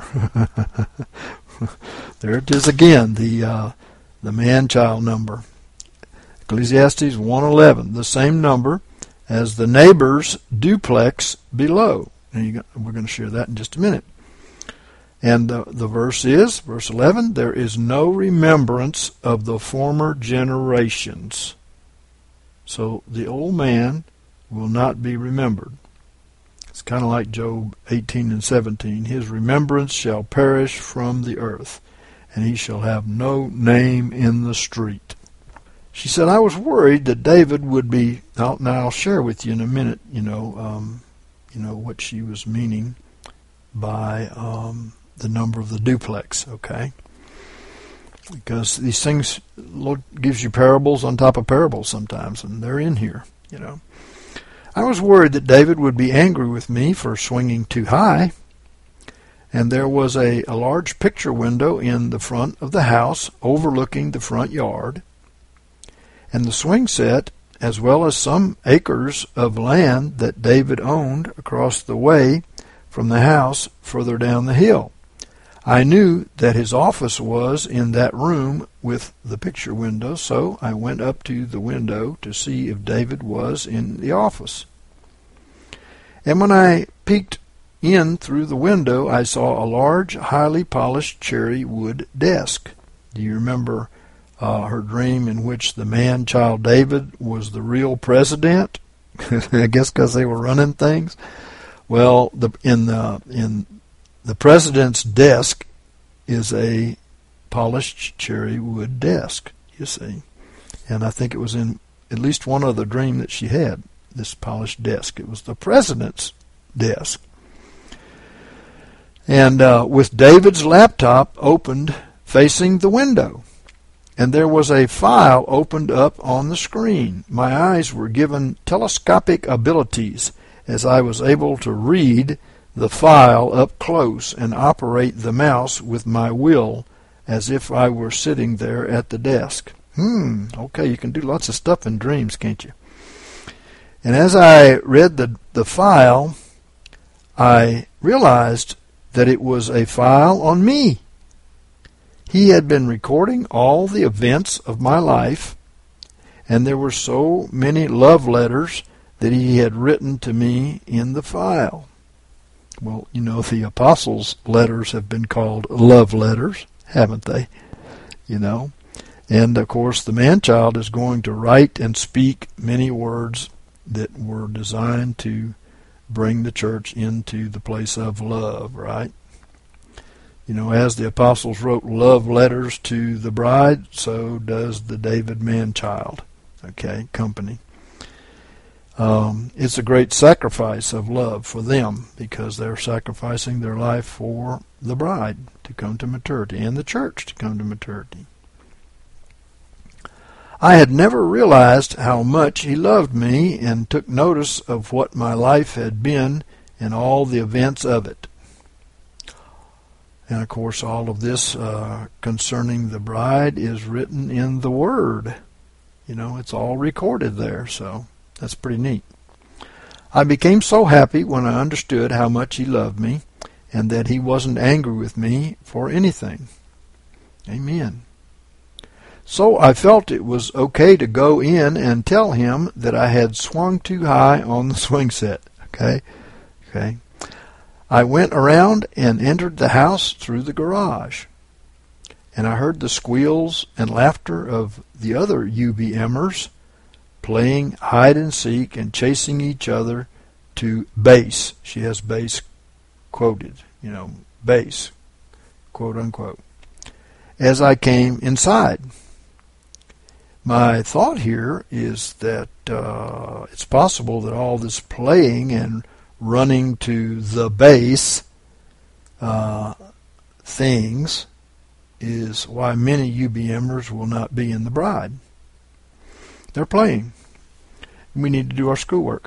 There it is again, the man-child number. Ecclesiastes 1:11, the same number as the neighbor's duplex below. And we're going to share that in just a minute. And the verse is, verse 11, there is no remembrance of the former generations. So the old man will not be remembered. It's kind of like Job 18 and 17. His remembrance shall perish from the earth, and he shall have no name in the street. She said, I was worried that David would be, now I'll share with you in a minute, what she was meaning by the number of the duplex, okay? Because these things, Lord gives you parables on top of parables sometimes, and they're in here, you know. I was worried that David would be angry with me for swinging too high, and there was a large picture window in the front of the house overlooking the front yard, and the swing set, as well as some acres of land that David owned across the way from the house further down the hill. I knew that his office was in that room with the picture window, so I went up to the window to see if David was in the office. And when I peeked in through the window, I saw a large, highly polished cherry wood desk. Do you remember her dream in which the man-child David was the real president? I guess because they were running things. Well, in the president's desk is a polished cherry wood desk, you see. And I think it was in at least one other dream that she had, this polished desk. It was the president's desk. And with David's laptop opened facing the window. And there was a file opened up on the screen. My eyes were given telescopic abilities as I was able to read the file up close and operate the mouse with my will as if I were sitting there at the desk. Okay, you can do lots of stuff in dreams, can't you? And as I read the file, I realized that it was a file on me. He had been recording all the events of my life, and there were so many love letters that he had written to me in the file. Well, you know, the apostles' letters have been called love letters, haven't they? You know, and of course the man-child is going to write and speak many words that were designed to bring the church into the place of love, right? You know, as the apostles wrote love letters to the bride, so does the David man-child, okay, company. It's a great sacrifice of love for them because they're sacrificing their life for the bride to come to maturity and the church to come to maturity. I had never realized how much he loved me and took notice of what my life had been and all the events of it. And of course, all of this concerning the bride is written in the Word. You know, it's all recorded there, so that's pretty neat. I became so happy when I understood how much he loved me and that he wasn't angry with me for anything. Amen. So I felt it was okay to go in and tell him that I had swung too high on the swing set. Okay. I went around and entered the house through the garage, and I heard the squeals and laughter of the other UBMers playing hide and seek and chasing each other to base. She has base quoted, base, quote unquote, as I came inside. My thought here is that it's possible that all this playing and running to the base things is why many UBMers will not be in the bride. They're playing. We need to do our schoolwork.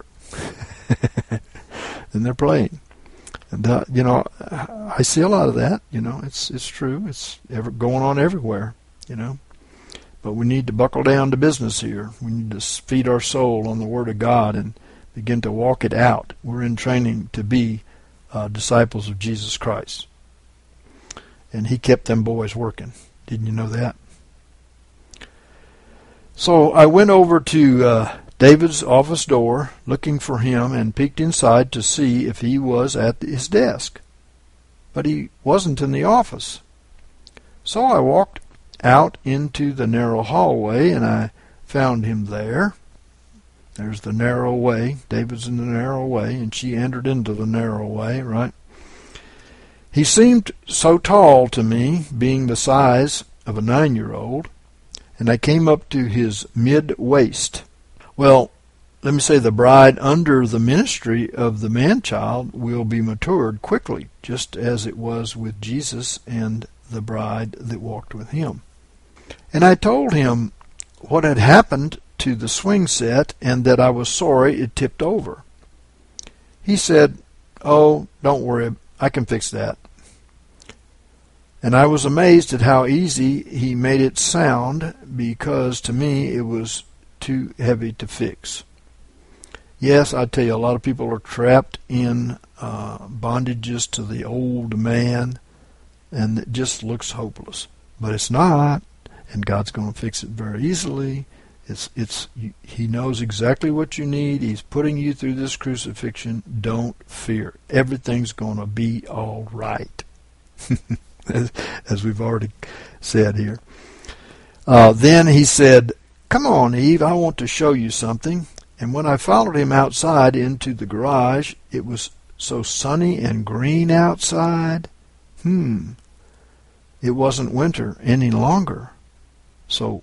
And they're playing. And, I see a lot of that. It's true. It's going on everywhere, But we need to buckle down to business here. We need to feed our soul on the Word of God and begin to walk it out. We're in training to be disciples of Jesus Christ. And he kept them boys working. Didn't you know that? So I went over to David's office door looking for him and peeked inside to see if he was at his desk. But he wasn't in the office. So I walked out into the narrow hallway and I found him there. There's the narrow way. David's in the narrow way, and she entered into the narrow way, right? He seemed so tall to me, being the size of a 9-year-old, and I came up to his mid-waist. Well, let me say the bride under the ministry of the man-child will be matured quickly, just as it was with Jesus and the bride that walked with him. And I told him what had happened to the swing set and that I was sorry it tipped over. He said, "Oh, don't worry, I can fix that." And I was amazed at how easy he made it sound, because to me it was too heavy to fix. Yes, I tell you, a lot of people are trapped in bondages to the old man, and it just looks hopeless. But it's not, and God's going to fix it very easily. He knows exactly what you need. He's putting you through this crucifixion. Don't fear. Everything's going to be all right, as we've already said here. Then he said, "Come on, Eve, I want to show you something." And when I followed him outside into the garage, it was so sunny and green outside. It wasn't winter any longer. So,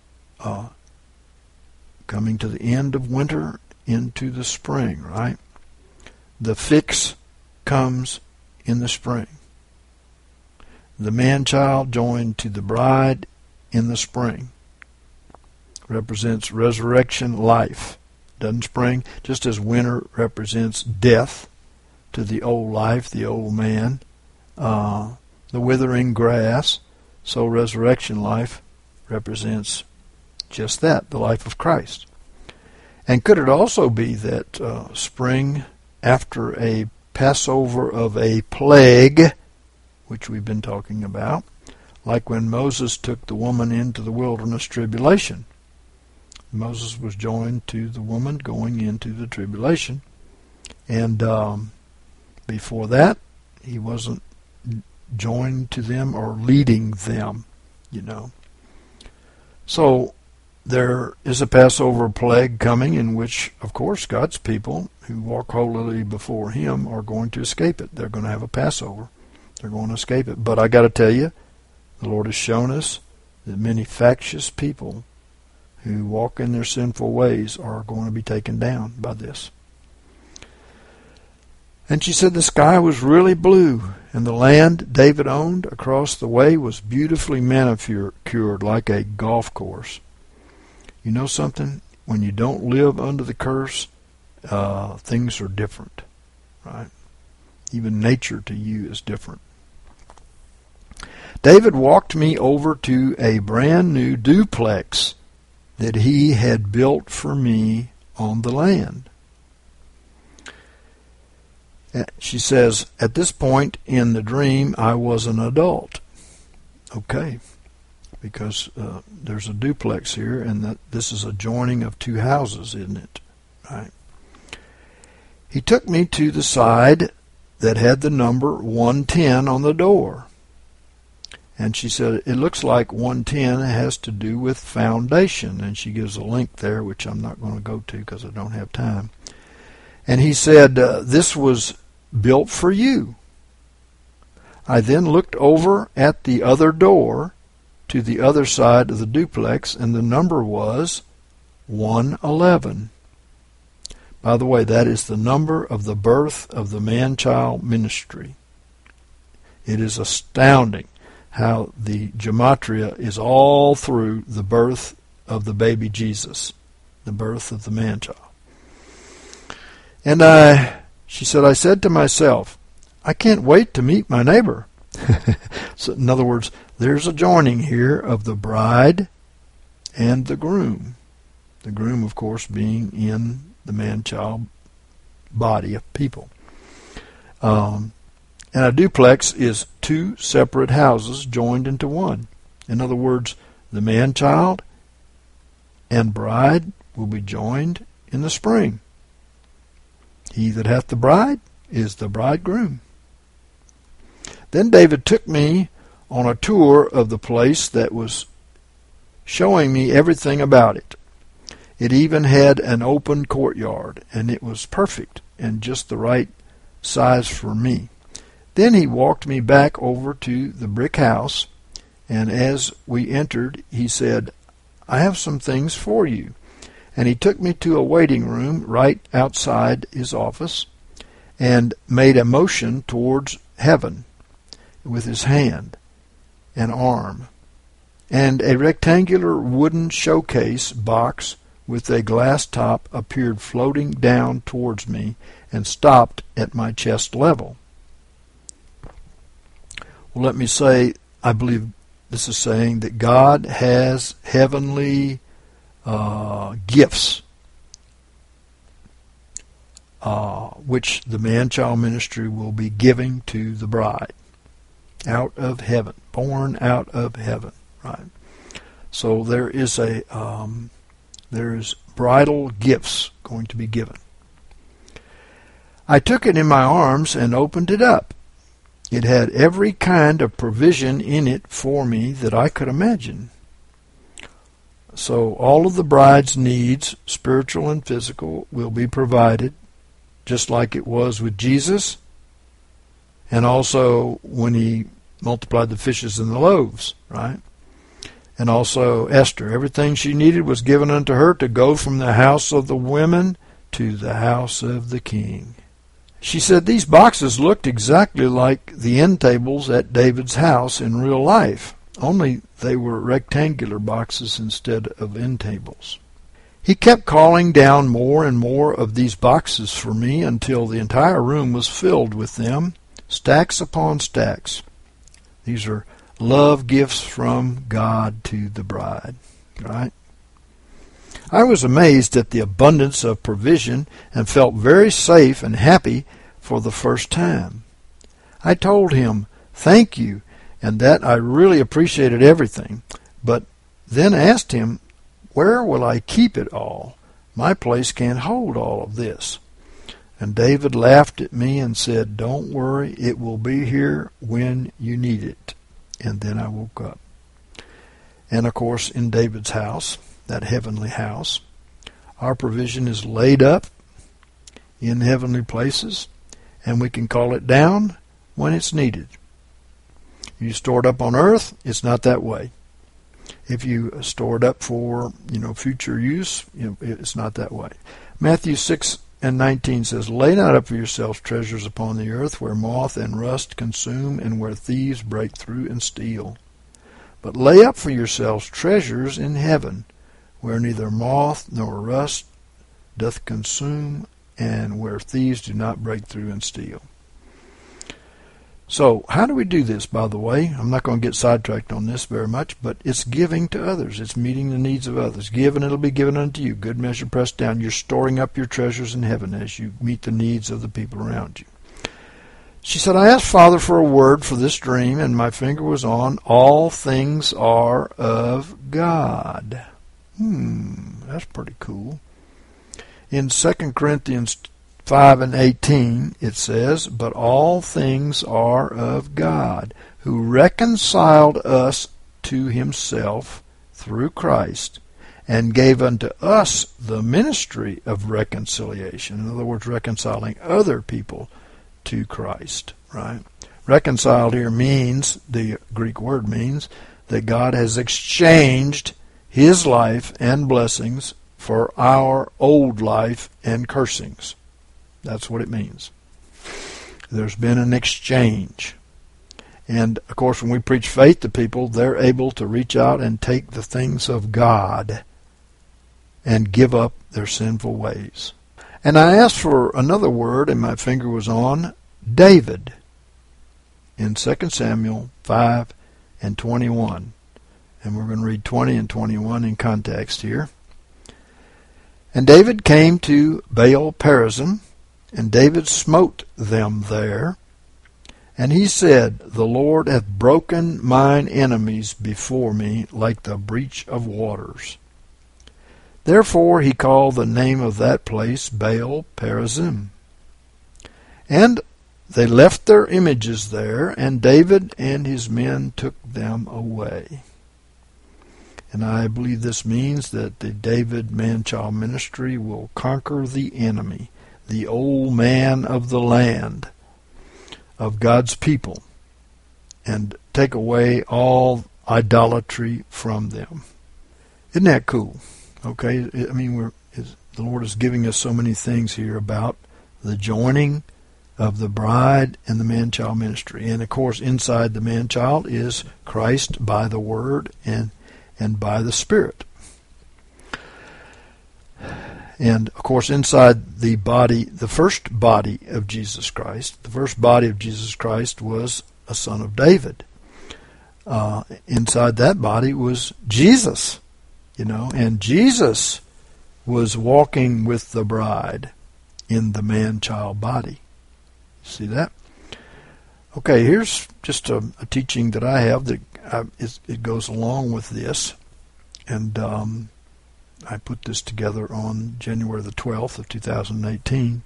coming to the end of winter into the spring, right? The fix comes in the spring. The man-child joined to the bride in the spring represents resurrection life. Doesn't spring, just as winter represents death to the old life, the old man, the withering grass, so resurrection life represents just that, the life of Christ. And could it also be that spring, after a Passover of a plague, which we've been talking about, like when Moses took the woman into the wilderness tribulation? Moses was joined to the woman going into the tribulation. And before that, he wasn't joined to them or leading them, So there is a Passover plague coming in which, of course, God's people who walk holily before him are going to escape it. They're going to have a Passover. They're going to escape it. But I got to tell you, the Lord has shown us that many factious people who walk in their sinful ways are going to be taken down by this. And she said the sky was really blue, and the land David owned across the way was beautifully manicured like a golf course. You know something? When you don't live under the curse, things are different, right? Even nature to you is different. David walked me over to a brand new duplex that he had built for me on the land. She says, at this point in the dream, I was an adult. Okay, because there's a duplex here, and that this is a joining of two houses, isn't it? Right. He took me to the side that had the number 110 on the door. And she said, it looks like 110 has to do with foundation. And she gives a link there, which I'm not going to go to because I don't have time. And he said, this was built for you. I then looked over at the other door to the other side of the duplex, and the number was 111. By the way, that is the number of the birth of the man-child ministry. It is astounding how the gematria is all through the birth of the baby Jesus, the birth of the man-child. And she said, I said to myself, I can't wait to meet my neighbor. So in other words, there's a joining here of the bride and the groom. The groom, of course, being in the man-child body of people. And a duplex is two separate houses joined into one. In other words, the man-child and bride will be joined in the spring. He that hath the bride is the bridegroom. Then David took me on a tour of the place that was showing me everything about it. It even had an open courtyard, and it was perfect and just the right size for me. Then he walked me back over to the brick house, and as we entered, he said, I have some things for you. And he took me to a waiting room right outside his office and made a motion towards heaven with his hand and arm. And a rectangular wooden showcase box with a glass top appeared floating down towards me and stopped at my chest level. Well, let me say, I believe this is saying that God has heavenly gifts, which the man-child ministry will be giving to the bride out of heaven, born out of heaven, right? So there is bridal gifts going to be given. I took it in my arms and opened it up. It had every kind of provision in it for me that I could imagine. So all of the bride's needs, spiritual and physical, will be provided, just like it was with Jesus, and also when he multiplied the fishes and the loaves, right? And also Esther. Everything she needed was given unto her to go from the house of the women to the house of the king. She said these boxes looked exactly like the end tables at David's house in real life, only they were rectangular boxes instead of end tables. He kept calling down more and more of these boxes for me until the entire room was filled with them, stacks upon stacks. These are love gifts from God to the bride, right? I was amazed at the abundance of provision and felt very safe and happy for the first time. I told him, thank you, and that I really appreciated everything, but then asked him, where will I keep it all? My place can't hold all of this. And David laughed at me and said, don't worry, it will be here when you need it. And then I woke up. And of course, in David's house, that heavenly house, our provision is laid up in heavenly places, and we can call it down when it's needed. You store it up on earth, it's not that way. If you store it up for, future use, it's not that way. Matthew 6:19 says, lay not up for yourselves treasures upon the earth, where moth and rust consume, and where thieves break through and steal. But lay up for yourselves treasures in heaven, where neither moth nor rust doth consume, and where thieves do not break through and steal. So, how do we do this, by the way? I'm not going to get sidetracked on this very much, but it's giving to others. It's meeting the needs of others. Give, and it'll be given unto you. Good measure pressed down. You're storing up your treasures in heaven as you meet the needs of the people around you. She said, I asked Father for a word for this dream, and my finger was on, all things are of God. That's pretty cool. In 2 Corinthians 5:18, it says, but all things are of God, who reconciled us to himself through Christ, and gave unto us the ministry of reconciliation. In other words, reconciling other people to Christ, right? Reconciled here means, the Greek word means, that God has exchanged his life and blessings for our old life and cursings. That's what it means. There's been an exchange. And, of course, when we preach faith to people, they're able to reach out and take the things of God and give up their sinful ways. And I asked for another word, and my finger was on David in 2 Samuel 5:21. And we're going to read 20 and 21 in context here. And David came to Baal-perazim, and David smote them there. And he said, the Lord hath broken mine enemies before me like the breach of waters. Therefore he called the name of that place Baal-perazim. And they left their images there, and David and his men took them away. And I believe this means that the David Man-Child Ministry will conquer the enemy, the old man of the land, of God's people, and take away all idolatry from them. Isn't that cool? Okay, I mean, the Lord is giving us so many things here about the joining of the bride and the man-child ministry. And, of course, inside the man-child is Christ by the Word and by the Spirit. And, of course, inside the body, the first body of Jesus Christ, the first body of Jesus Christ was a son of David. Inside that body was Jesus, and Jesus was walking with the bride in the man-child body. See that? Okay, here's just a teaching that I have that it goes along with this, and I put this together on January the 12th of 2018.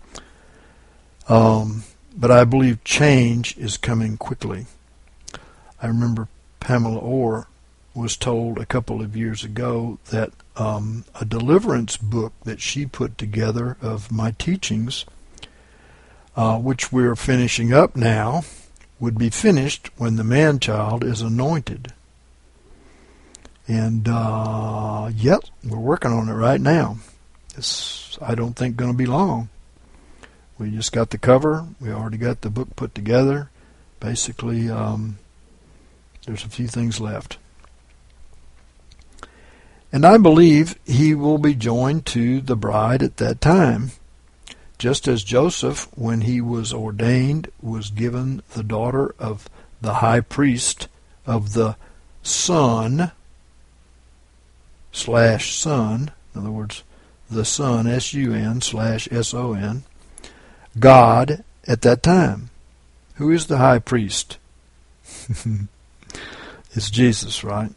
But I believe change is coming quickly. I remember Pamela Orr was told a couple of years ago that a deliverance book that she put together of my teachings, which we're finishing up now, would be finished when the man-child is anointed. And yep, we're working on it right now. It's, I don't think, going to be long. We just got the cover. We already got the book put together. Basically, there's a few things left. And I believe he will be joined to the bride at that time, just as Joseph, when he was ordained, was given the daughter of the high priest of the Son, in other words, the Son, S-U-N/S-O-N, God at that time. Who is the high priest? It's Jesus, right?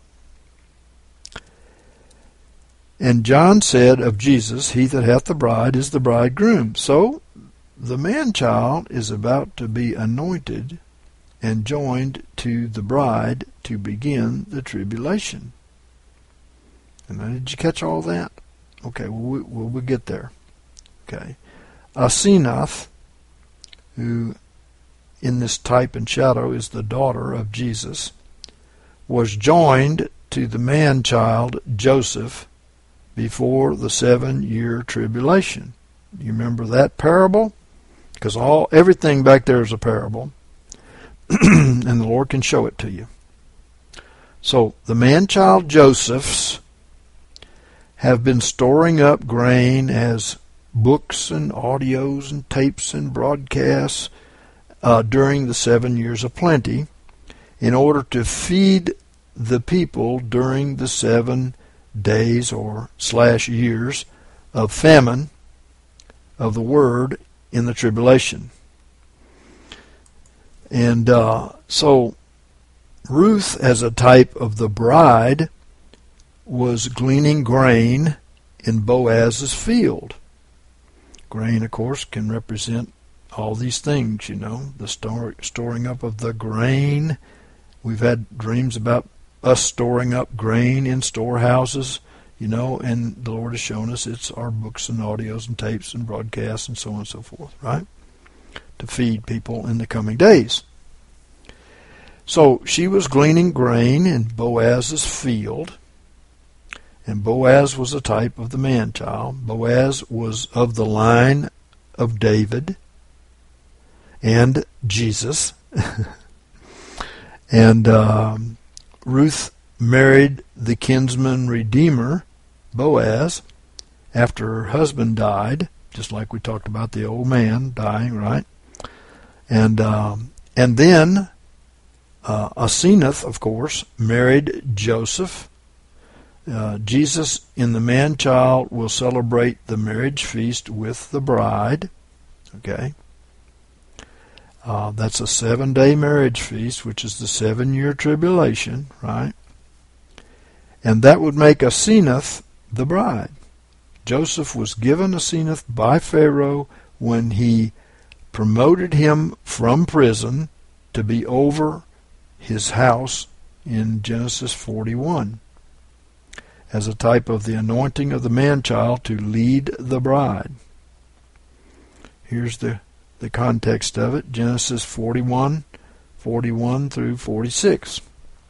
And John said of Jesus, he that hath the bride is the bridegroom. So the man-child is about to be anointed and joined to the bride to begin the tribulation. And did you catch all that? Okay, we'll get there. Okay. Asenath, who in this type and shadow is the daughter of Jesus, was joined to the man-child Joseph before the 7-year tribulation. You remember that parable? Because everything back there is a parable, and the Lord can show it to you. So the man-child Joseph's have been storing up grain as books and audios and tapes and broadcasts during the 7 years of plenty in order to feed the people during the 7 days or / years of famine of the word in the tribulation. And so Ruth, as a type of the bride, was gleaning grain in Boaz's field. Grain, of course, can represent all these things, the storing up of the grain. We've had dreams about us storing up grain in storehouses, and the Lord has shown us it's our books and audios and tapes and broadcasts and so on and so forth, right? To feed people in the coming days. So she was gleaning grain in Boaz's field, and Boaz was a type of the man-child. Boaz was of the line of David and Jesus. And Ruth married the kinsman redeemer, Boaz, after her husband died, just like we talked about the old man dying, right? And then Asenath, of course, married Joseph. Jesus in the man-child will celebrate the marriage feast with the bride. Okay? That's a 7-day marriage feast, which is the 7-year tribulation, right? And that would make Asenath the bride. Joseph was given Asenath by Pharaoh when he promoted him from prison to be over his house in Genesis 41, as a type of the anointing of the man-child to lead the bride. Here's the context of it, Genesis 41 through 46.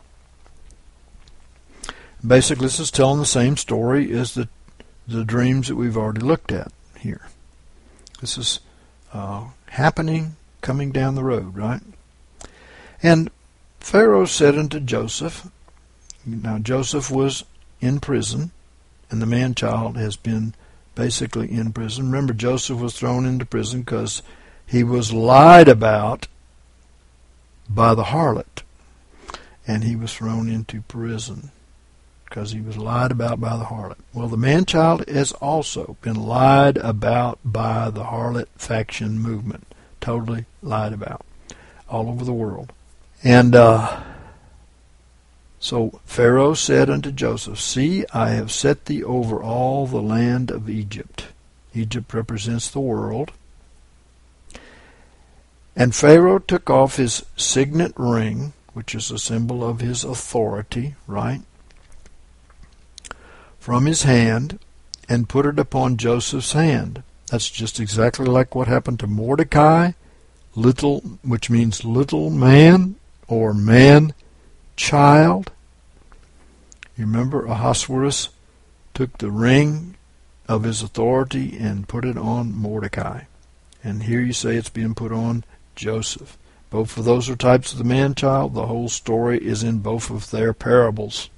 Basically, this is telling the same story as the dreams that we've already looked at here. This is happening, coming down the road, right? And Pharaoh said unto Joseph, now Joseph was in prison, and the man-child has been basically in prison. Remember, Joseph was thrown into prison because he was lied about by the harlot, and he was thrown into prison because he was lied about by the harlot. Well, the man-child has also been lied about by the harlot faction movement, totally lied about all over the world. And so Pharaoh said unto Joseph, see, I have set thee over all the land of Egypt. Egypt represents the world. And Pharaoh took off his signet ring, which is a symbol of his authority, right, from his hand, and put it upon Joseph's hand. That's just exactly like what happened to Mordecai, which means little man or man-child. You remember Ahasuerus took the ring of his authority and put it on Mordecai. And here you say it's being put on Joseph. Both of those are types of the man-child. The whole story is in both of their parables,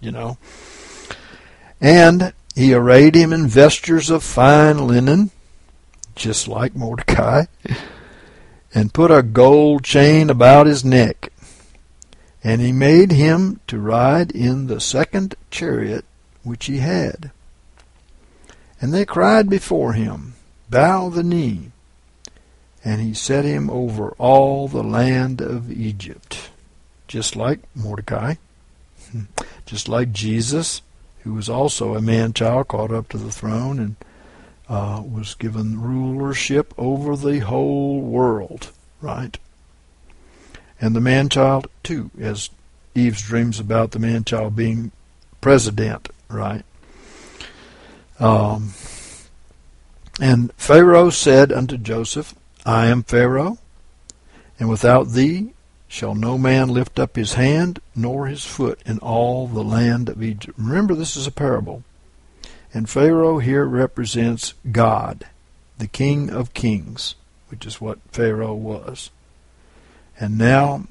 And he arrayed him in vestures of fine linen, just like Mordecai, and put a gold chain about his neck. And he made him to ride in the second chariot which he had. And they cried before him, bow the knee. And he set him over all the land of Egypt, just like Mordecai, just like Jesus, who was also a man-child caught up to the throne and was given rulership over the whole world, right? And the man-child, too, as Eve's dreams about the man-child being president, right? And Pharaoh said unto Joseph, I am Pharaoh, and without thee shall no man lift up his hand nor his foot in all the land of Egypt. Remember, this is a parable. And Pharaoh here represents God, the King of Kings, which is what Pharaoh was. And now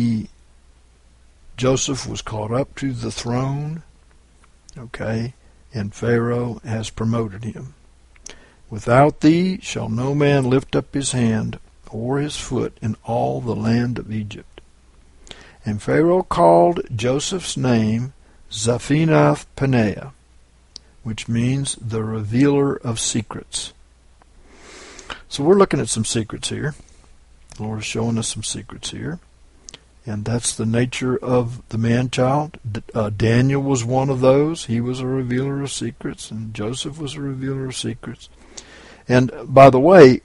Joseph was caught up to the throne, okay, and Pharaoh has promoted him. Without thee shall no man lift up his hand or his foot in all the land of Egypt. And Pharaoh called Joseph's name Zaphenath-Paneah, which means the revealer of secrets. So we're looking at some secrets here. The Lord is showing us some secrets here. And that's the nature of the man-child. Daniel was one of those. He was a revealer of secrets, and Joseph was a revealer of secrets. And by the way,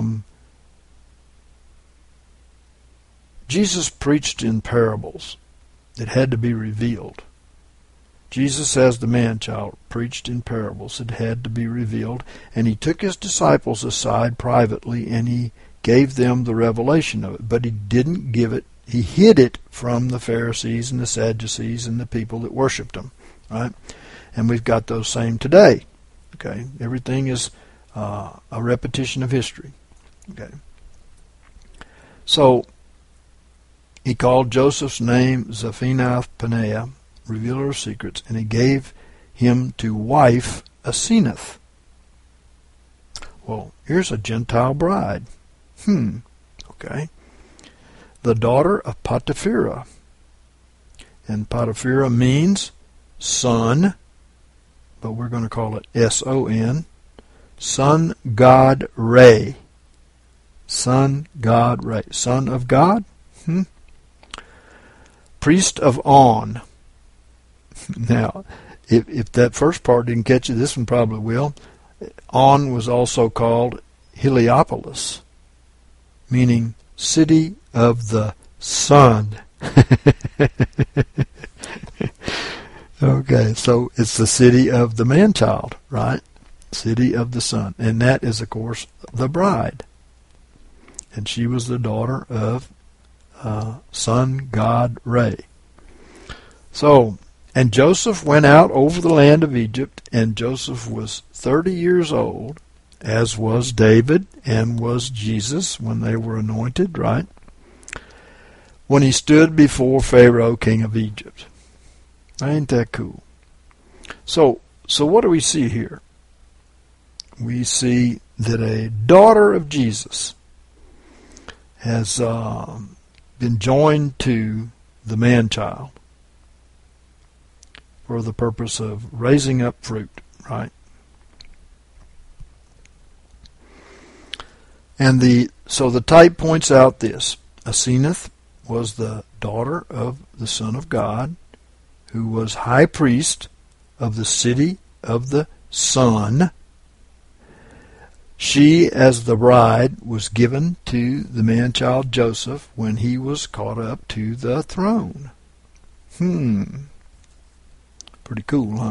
Jesus preached in parables. It had to be revealed. Jesus, as the man-child, preached in parables. It had to be revealed. And he took his disciples aside privately, and he gave them the revelation of it. But he didn't give it. He hid it from the Pharisees and the Sadducees and the people that worshipped him. Right? And we've got those same today. Okay? Everything is a repetition of history. Okay? So, he called Joseph's name Zaphenath-Paneah, revealer of secrets, and he gave him to wife Asenath. Well, here's a Gentile bride. Okay. The daughter of Potipharah. And Potipharah means son, but we're going to call it S-O-N, Son God Ray. Son God Ray. Son of God? Priest of On. Now, if that first part didn't catch you, this one probably will. On was also called Heliopolis, meaning city of the sun. Okay, so it's the city of the man-child, right? City of the sun. And that is, of course, the bride. And she was the daughter of Son God Ray. So, and Joseph went out over the land of Egypt, and Joseph was 30 years old, as was David and was Jesus when they were anointed, right? When he stood before Pharaoh, king of Egypt. Ain't that cool? So what do we see here? We see that a daughter of Jesus has been joined to the man-child for the purpose of raising up fruit, right? And so the type points out this. Asenath was the daughter of the Son of God, who was high priest of the city of the sun. She, as the bride, was given to the man-child Joseph when he was caught up to the throne. Pretty cool,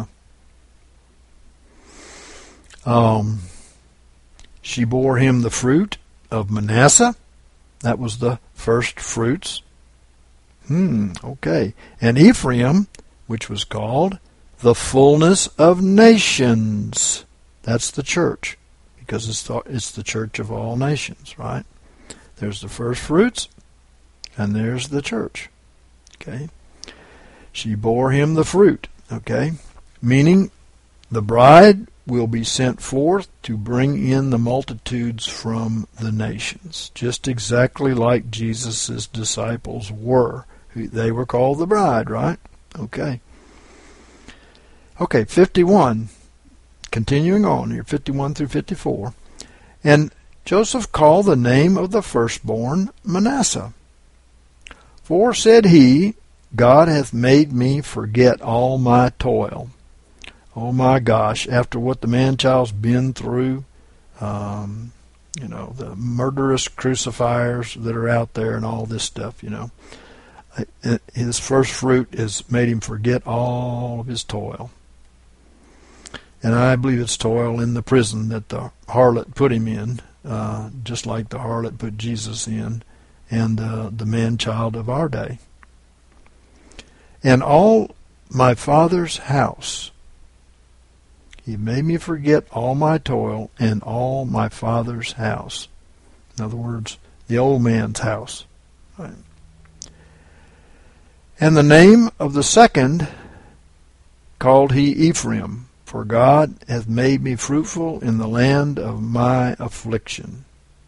huh? She bore him the fruit of Manasseh. That was the first fruits. Okay. And Ephraim, which was called the fullness of nations. That's the church, because it's the church of all nations, right? There's the first fruits, and there's the church. Okay. She bore him the fruit. Okay. Meaning the bride will be sent forth to bring in the multitudes from the nations, just exactly like Jesus' disciples were. They were called the bride, right? Okay. Okay, 51. Continuing on here, 51 through 54. And Joseph called the name of the firstborn Manasseh. For, said he, God hath made me forget all my toil. Oh my gosh, after what the man-child's been through, the murderous crucifiers that are out there and all this stuff, his first fruit has made him forget all of his toil. And I believe it's toil in the prison that the harlot put him in, just like the harlot put Jesus in, and the man-child of our day. And all my Father's house, he made me forget all my toil and all my Father's house. In other words, the old man's house. Right. And the name of the second called he Ephraim, for God hath made me fruitful in the land of my affliction.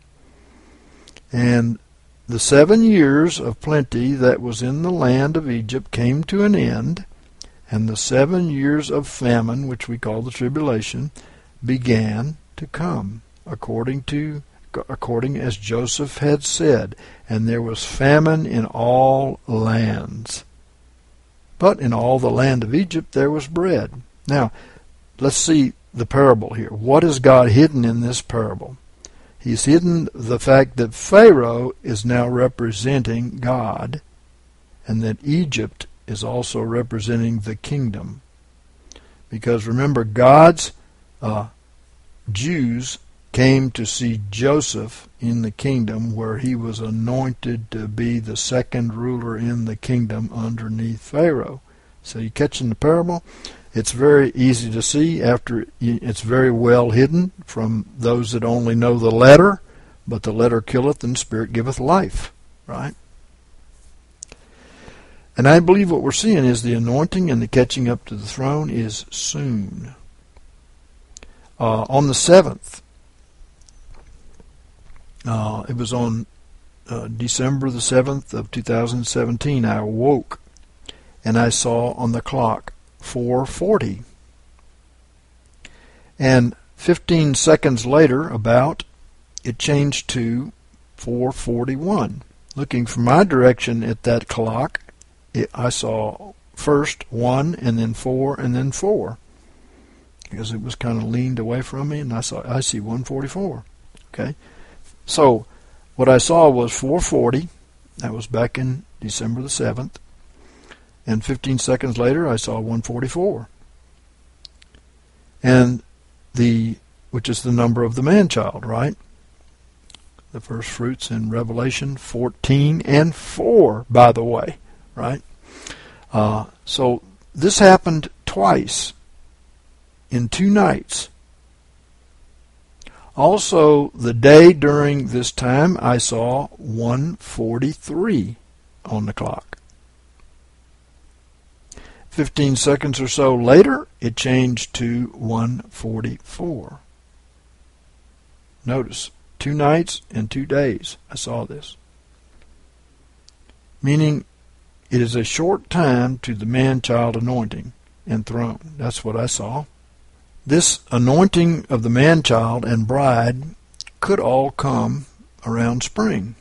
And the 7 years of plenty that was in the land of Egypt came to an end, and the 7 years of famine, which we call the tribulation, began to come, according as Joseph had said, and there was famine in all lands. But in all the land of Egypt there was bread. Now, let's see the parable here. What has God hidden in this parable? He's hidden the fact that Pharaoh is now representing God, and that Egypt is also representing the kingdom. Because remember, God's Jews came to see Joseph in the kingdom, where he was anointed to be the second ruler in the kingdom underneath Pharaoh. So you catching the parable? It's very easy to see. It's very well hidden from those that only know the letter, but the letter killeth and the spirit giveth life, right? And I believe what we're seeing is the anointing and the catching up to the throne is soon. On the 7th, it was on December the 7th of 2017, I awoke and I saw on the clock 4:40. And 15 seconds later, it changed to 4:41. Looking from my direction at that clock, I saw first 1 and then 4 and then 4. Because it was kind of leaned away from me, and I see 144. Okay? So what I saw was 4:40. That was back in December the 7th. And 15 seconds later, I saw 144. And which is the number of the man-child, right? The first fruits in Revelation 14 and 4, by the way, right? So this happened twice in 2 nights. Also, the day during this time, I saw 1:43 on the clock. 15 seconds or so later, it changed to 1:44. Notice, 2 nights and 2 days I saw this. Meaning, it is a short time to the man-child anointing and throne. That's what I saw. This anointing of the man-child and bride could all come around spring.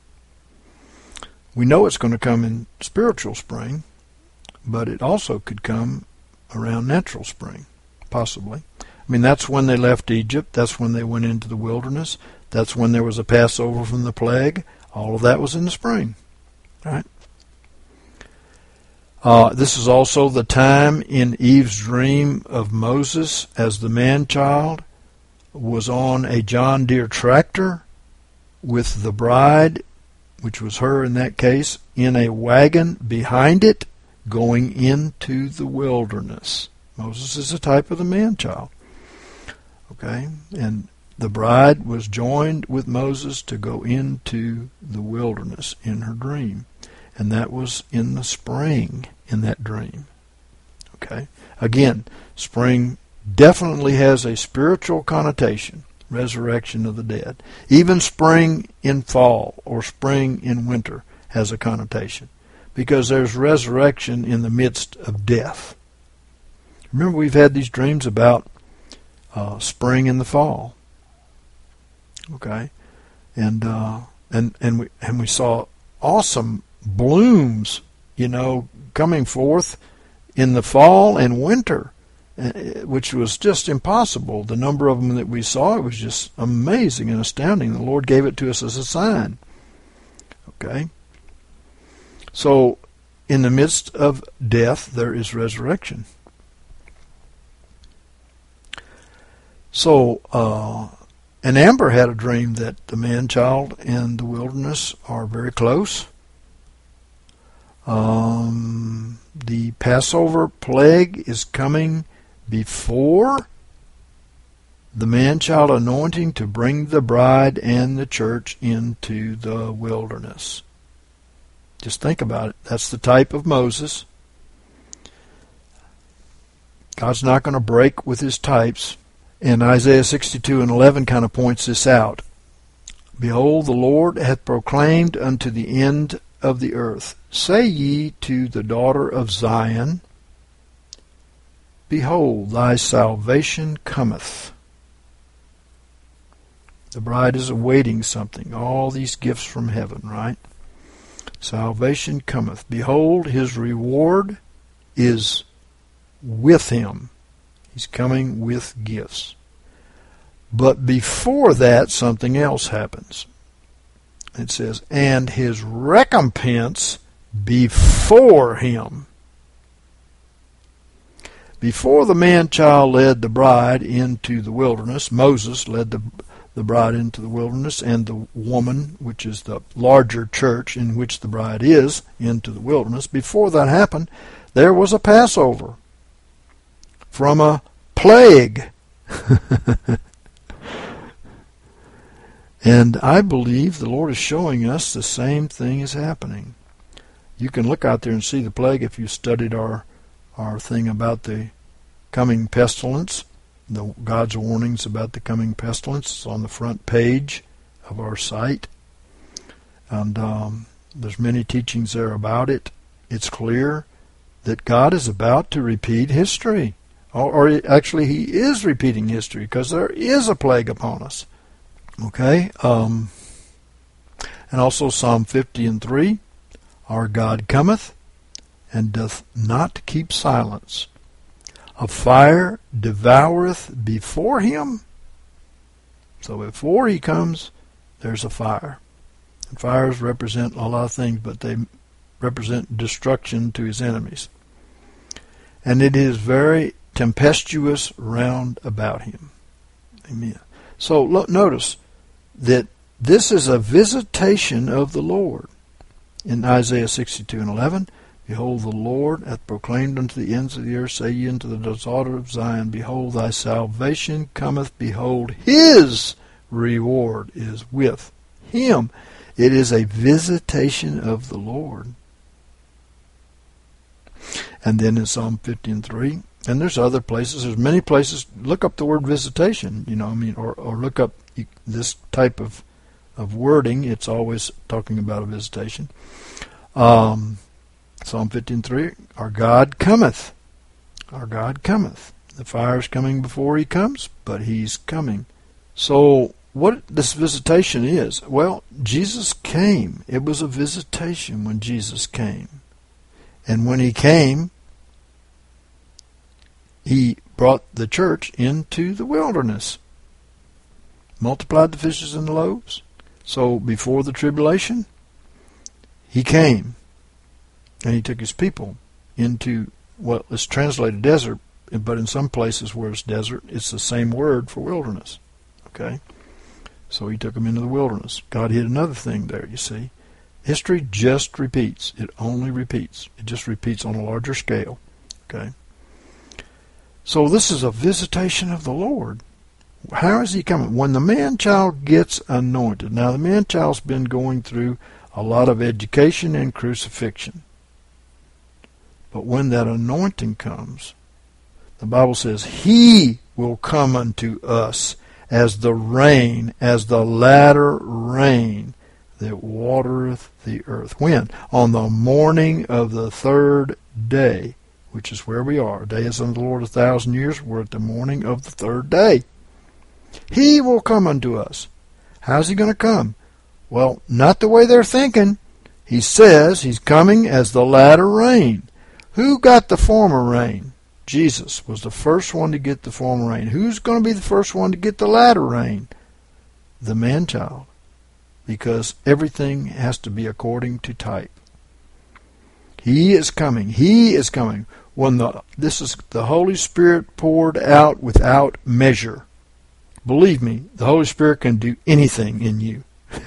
We know it's going to come in spiritual spring, but it also could come around natural spring, possibly. I mean, that's when they left Egypt. That's when they went into the wilderness. That's when there was a Passover from the plague. All of that was in the spring, right? This is also the time in Eve's dream of Moses as the man-child was on a John Deere tractor with the bride, which was her in that case, in a wagon behind it going into the wilderness. Moses is a type of the man-child. Okay? And the bride was joined with Moses to go into the wilderness in her dream. And that was in the spring in that dream. Okay? Again, spring definitely has a spiritual connotation, resurrection of the dead. Even spring in fall or spring in winter has a connotation because there's resurrection in the midst of death. Remember, we've had these dreams about spring in the fall. Okay? And we saw awesome blooms, coming forth in the fall and winter, which was just impossible. The number of them that we saw, it was just amazing and astounding. The Lord gave it to us as a sign. Okay? So, in the midst of death, there is resurrection. So, and Amber had a dream that the man-child and the wilderness are very close. The Passover plague is coming before the man-child anointing to bring the bride and the church into the wilderness. Just think about it. That's the type of Moses. God's not going to break with his types. And Isaiah 62:11 kind of points this out. Behold, the Lord hath proclaimed unto the end of the earth. Say ye to the daughter of Zion, behold, thy salvation cometh. The bride is awaiting something. All these gifts from heaven, right? Salvation cometh. Behold, his reward is with him. He's coming with gifts. But before that, something else happens. It says, and his recompense before him. Before the man-child led the bride into the wilderness, Moses led the bride into the wilderness, and the woman, which is the larger church in which the bride is, into the wilderness. Before that happened, there was a Passover from a plague. And I believe the Lord is showing us the same thing is happening. You can look out there and see the plague if you studied our thing about the coming pestilence. God's warnings about the coming pestilence. It's on the front page of our site. And there's many teachings there about it. It's clear that God is about to repeat history. Or actually, he is repeating history because there is a plague upon us. Okay? And also Psalm 50:3, our God cometh and doth not keep silence. A fire devoureth before him. So before he comes, there's a fire. And fires represent a lot of things, but they represent destruction to his enemies. And it is very tempestuous round about him. Amen. So notice that this is a visitation of the Lord. In Isaiah 62:11, behold, the Lord hath proclaimed unto the ends of the earth, say ye unto the daughter of Zion, behold, thy salvation cometh, behold, his reward is with him. It is a visitation of the Lord. And then in Psalm 50:3, and there's other places, there's many places, look up the word visitation, or look up this type of wording. It's always talking about a visitation. Psalm 50:3, our God cometh. Our God cometh. The fire's coming before he comes, but he's coming. So what this visitation is, well, Jesus came. It was a visitation when Jesus came. And when he came, he brought the church into the wilderness. Multiplied the fishes and the loaves. So before the tribulation, he came. And he took his people into what is translated desert, but in some places where it's desert, it's the same word for wilderness. Okay? So he took them into the wilderness. God hid another thing there, you see. History just repeats. It only repeats. It just repeats on a larger scale. Okay? So this is a visitation of the Lord. How is he coming? When the man-child gets anointed. Now the man-child's been going through a lot of education and crucifixion. But when that anointing comes, the Bible says, he will come unto us as the rain, as the latter rain that watereth the earth. When? On the morning of the third day, which is where we are. A day is unto the Lord 1,000 years. We're at the morning of the third day. He will come unto us. How's he going to come? Well, not the way they're thinking. He says he's coming as the latter rain. Who got the former rain? Jesus was the first one to get the former rain. Who's going to be the first one to get the latter rain? The man-child. Because everything has to be according to type. He is coming. He is coming. This is the Holy Spirit poured out without measure. Believe me, the Holy Spirit can do anything in you.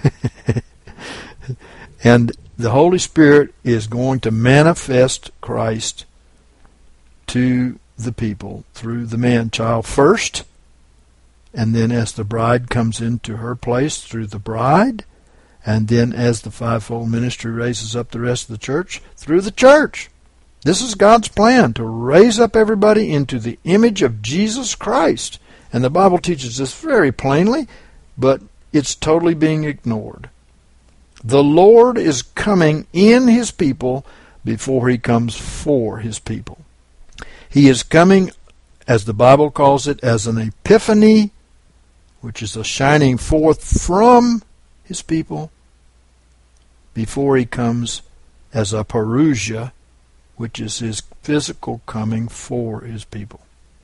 And the Holy Spirit is going to manifest Christ to the people through the man-child first, and then as the bride comes into her place through the bride, and then as the fivefold ministry raises up the rest of the church, through the church. This is God's plan, to raise up everybody into the image of Jesus Christ. And the Bible teaches this very plainly, but it's totally being ignored. The Lord is coming in His people before He comes for His people. He is coming, as the Bible calls it, as an epiphany, which is a shining forth from His people, before He comes as a parousia, which is His physical coming for His people.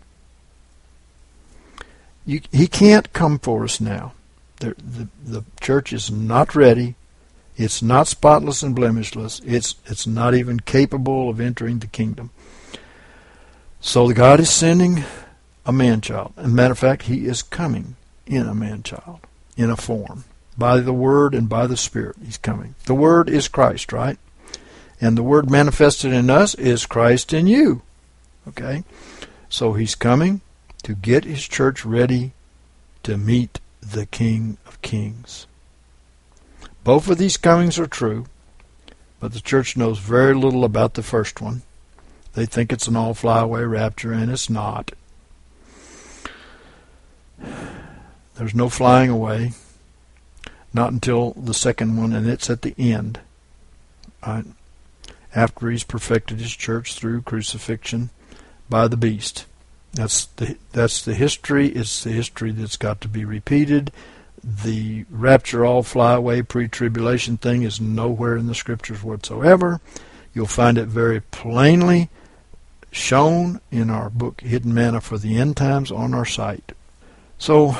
He can't come for us now. The church is not ready. It's not spotless and blemishless. It's not even capable of entering the kingdom. So God is sending a man-child. As a matter of fact, He is coming in a man-child, in a form. By the Word and by the Spirit, He's coming. The Word is Christ, right? And the Word manifested in us is Christ in you. Okay? So He's coming to get His church ready to meet the King of Kings. Both of these comings are true, but the church knows very little about the first one. They think it's an all-fly-away rapture, and it's not. There's no flying away, not until the second one, and it's at the end. After He's perfected His church through crucifixion by the beast. That's the history. It's the history that's got to be repeated. The rapture, all fly away, pre-tribulation thing is nowhere in the Scriptures whatsoever. You'll find it very plainly shown in our book, Hidden Manna for the End Times, on our site. So,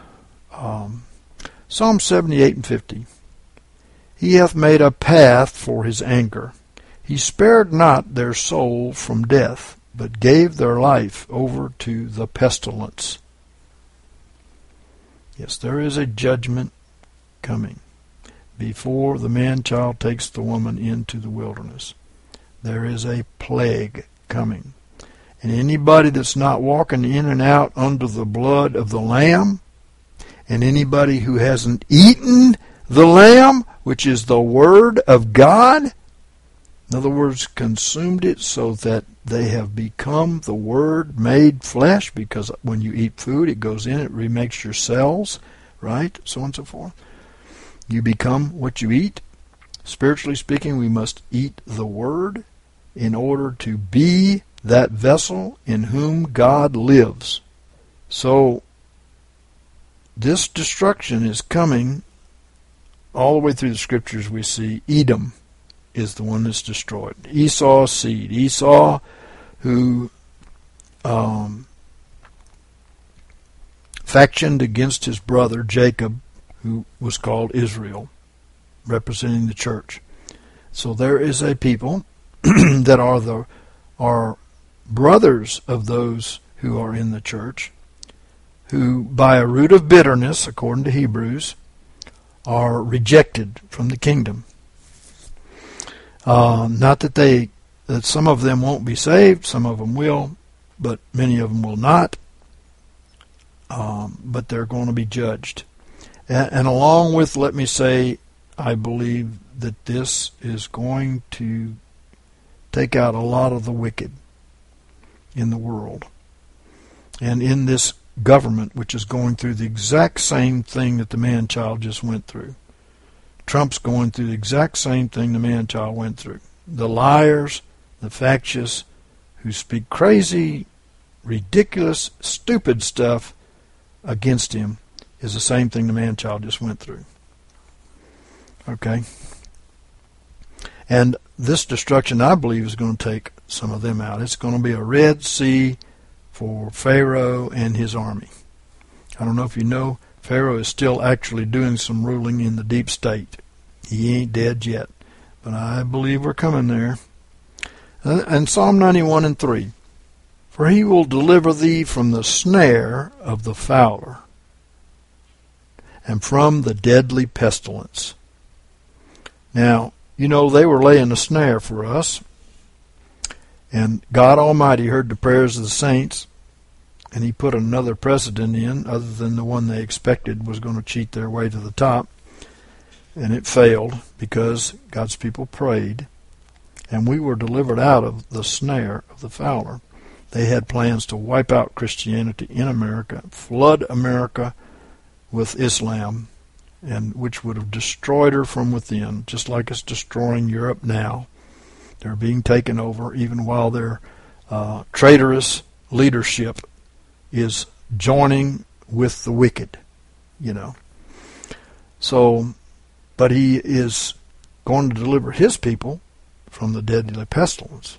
Psalm 78 and 50. He hath made a path for His anger. He spared not their soul from death, but gave their life over to the pestilence. Yes, there is a judgment coming before the man-child takes the woman into the wilderness. There is a plague coming. And anybody that's not walking in and out under the blood of the Lamb, and anybody who hasn't eaten the Lamb, which is the Word of God, in other words, consumed it so that they have become the Word made flesh, because when you eat food, it goes in, it remakes your cells, right? So on and so forth. You become what you eat. Spiritually speaking, we must eat the Word in order to be that vessel in whom God lives. So, this destruction is coming all the way through the Scriptures. We see Edom is the one that's destroyed. Esau's seed. Esau, who factioned against his brother Jacob, who was called Israel, representing the church. So there is a people that are brothers of those who are in the church, who by a root of bitterness, according to Hebrews, are rejected from the kingdom. Not that some of them won't be saved, some of them will, but many of them will not. But they're going to be judged. And along with, let me say, I believe that this is going to take out a lot of the wicked in the world. And in this government, which is going through the exact same thing that the man-child just went through. Trump's going through the exact same thing the man-child went through. The liars, the factious, who speak crazy, ridiculous, stupid stuff against him is the same thing the man-child just went through. Okay? And this destruction, I believe, is going to take some of them out. It's going to be a Red Sea for Pharaoh and his army. I don't know if you know, Pharaoh is still actually doing some ruling in the deep state. He ain't dead yet, but I believe we're coming there. And Psalm 91 and 3. For he will deliver thee from the snare of the fowler, and from the deadly pestilence. Now, you know, they were laying a snare for us, and God Almighty heard the prayers of the saints, and He put another precedent in, other than the one they expected was going to cheat their way to the top, and it failed because God's people prayed, and we were delivered out of the snare of the fowler. They had plans to wipe out Christianity in America, flood America with Islam, and which would have destroyed her from within, just like it's destroying Europe now. They're being taken over, even while their traitorous leadership is joining with the wicked, So, but he is going to deliver his people from the deadly pestilence.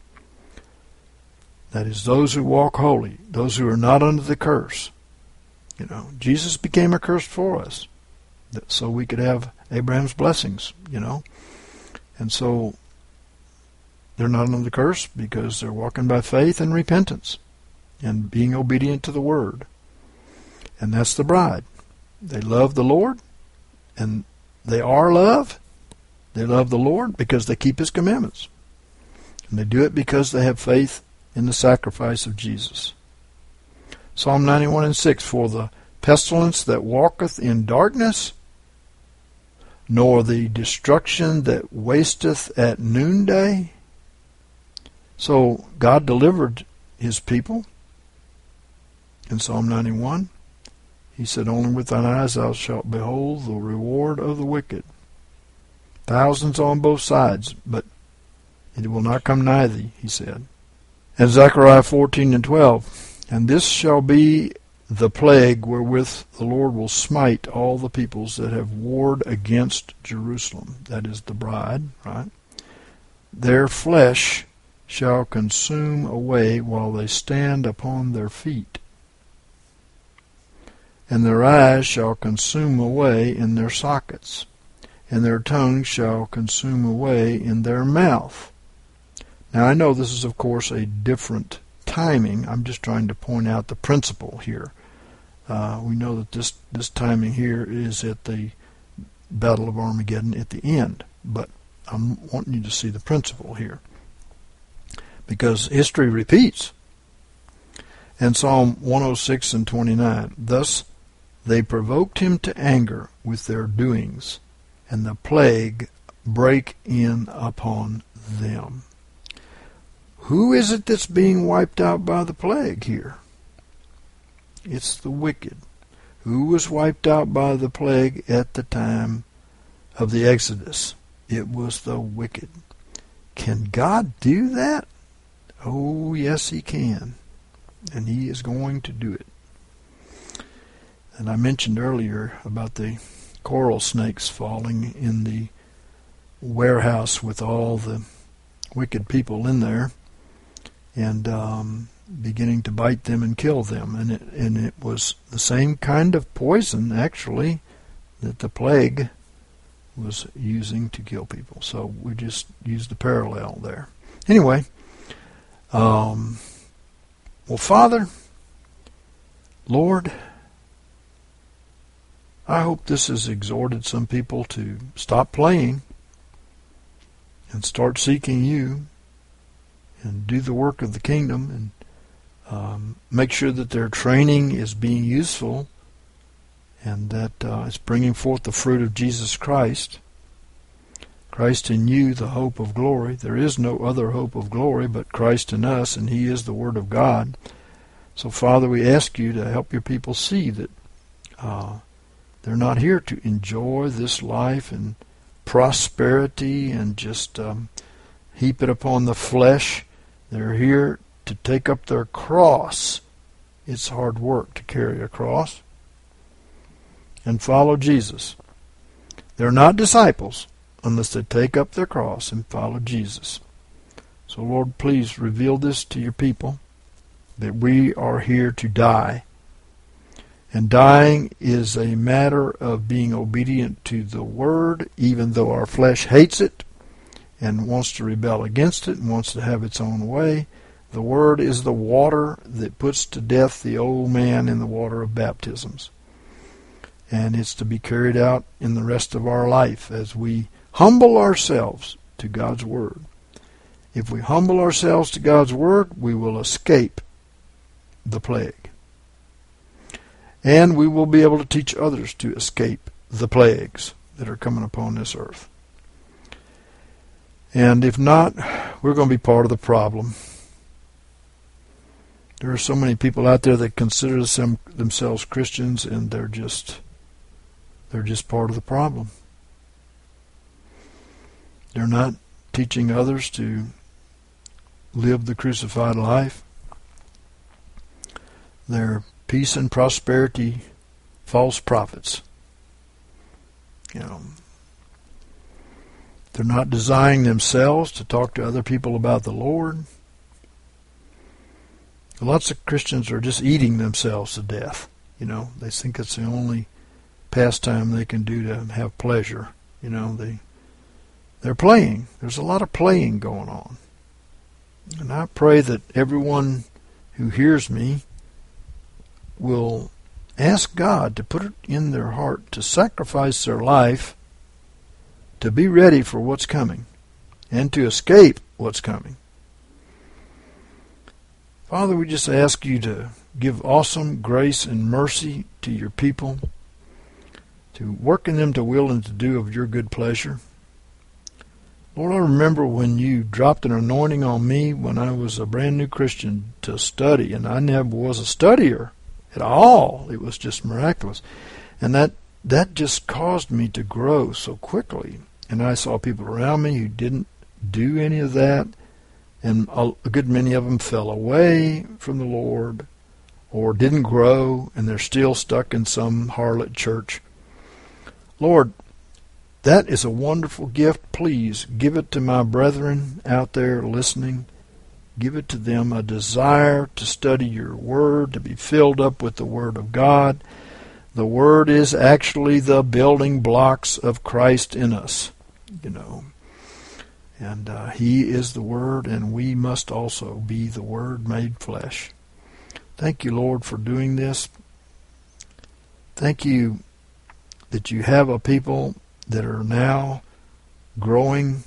That is, those who walk holy, those who are not under the curse. Jesus became a curse for us, so we could have Abraham's blessings, And so they're not under the curse because they're walking by faith and repentance and being obedient to the Word. And that's the bride. They love the Lord, and they are love. They love the Lord because they keep His commandments. And they do it because they have faith in the sacrifice of Jesus. Psalm 91:6, for the pestilence that walketh in darkness, nor the destruction that wasteth at noonday. So God delivered His people. In Psalm 91, He said, only with thine eyes thou shalt behold the reward of the wicked. Thousands on both sides, but it will not come nigh thee, He said. And Zechariah 14:12, and this shall be the plague wherewith the Lord will smite all the peoples that have warred against Jerusalem. That is the bride, right? Their flesh shall consume away while they stand upon their feet, and their eyes shall consume away in their sockets, and their tongue shall consume away in their mouth. Now I know this is, of course, a different timing. I'm just trying to point out the principle here. We know that this timing here is at the Battle of Armageddon at the end, but I'm wanting you to see the principle here, because history repeats. And Psalm 106:29, thus they provoked him to anger with their doings, and the plague brake in upon them. Who is it that's being wiped out by the plague here? It's the wicked. Who was wiped out by the plague at the time of the Exodus? It was the wicked. Can God do that? Oh, yes, He can. And He is going to do it. And I mentioned earlier about the coral snakes falling in the warehouse with all the wicked people in there, and beginning to bite them and kill them. And it was the same kind of poison, actually, that the plague was using to kill people. So we just used the parallel there. Anyway, well, Father, Lord, I hope this has exhorted some people to stop playing and start seeking You and do the work of the kingdom, and make sure that their training is being useful and that it's bringing forth the fruit of Jesus Christ. Christ in you, the hope of glory. There is no other hope of glory but Christ in us, and He is the Word of God. So, Father, we ask You to help Your people see that they're not here to enjoy this life and prosperity and just heap it upon the flesh. They're here to take up their cross. It's hard work to carry a cross. And follow Jesus. They're not disciples unless they take up their cross and follow Jesus. So, Lord, please reveal this to Your people, that we are here to die. And dying is a matter of being obedient to the Word, even though our flesh hates it and wants to rebel against it and wants to have its own way. The Word is the water that puts to death the old man in the water of baptisms. And it's to be carried out in the rest of our life as we humble ourselves to God's Word. If we humble ourselves to God's Word, we will escape the plague. And we will be able to teach others to escape the plagues that are coming upon this earth. And if not, we're going to be part of the problem. There are so many people out there that consider themselves Christians, and they're just part of the problem. They're not teaching others to live the crucified life. They're peace and prosperity false prophets. They're not desiring themselves to talk to other people about the Lord. Lots of Christians are just eating themselves to death. They think it's the only pastime they can do to have pleasure. They're playing. There's a lot of playing going on. And I pray that everyone who hears me will ask God to put it in their heart to sacrifice their life to be ready for what's coming and to escape what's coming. Father, we just ask you to give awesome grace and mercy to your people, to work in them to will and to do of your good pleasure. Lord, I remember when you dropped an anointing on me when I was a brand new Christian to study, and I never was a studier at all. It was just miraculous. And that just caused me to grow so quickly. And I saw people around me who didn't do any of that, and a good many of them fell away from the Lord or didn't grow, and they're still stuck in some harlot church. Lord, that is a wonderful gift. Please give it to my brethren out there listening. Give it to them a desire to study your word, to be filled up with the word of God. The word is actually the building blocks of Christ in us, And he is the word, and we must also be the word made flesh. Thank you, Lord, for doing this. Thank you that you have a people that are now growing,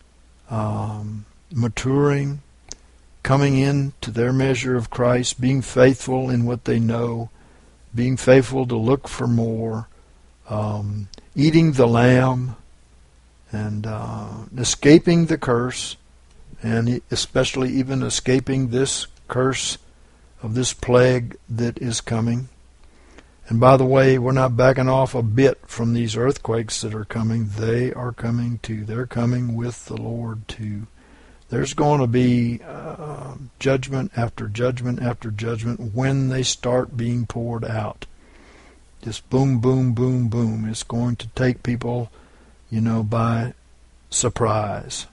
maturing, coming into their measure of Christ, being faithful in what they know, being faithful to look for more, eating the lamb, and escaping the curse, and especially even escaping this curse of this plague that is coming. And by the way, we're not backing off a bit from these earthquakes that are coming. They are coming too. They're coming with the Lord too. There's going to be judgment after judgment after judgment when they start being poured out. Just boom, boom, boom, boom. It's going to take people, by surprise.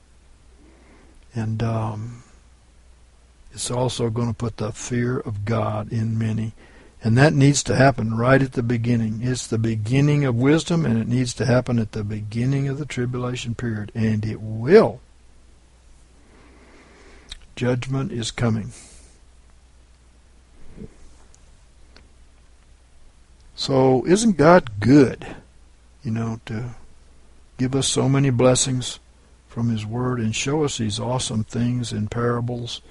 And it's also going to put the fear of God in many. And that needs to happen right at the beginning. It's the beginning of wisdom, and it needs to happen at the beginning of the tribulation period. And it will. Judgment is coming. So isn't God good, to give us so many blessings from his word and show us these awesome things in parables?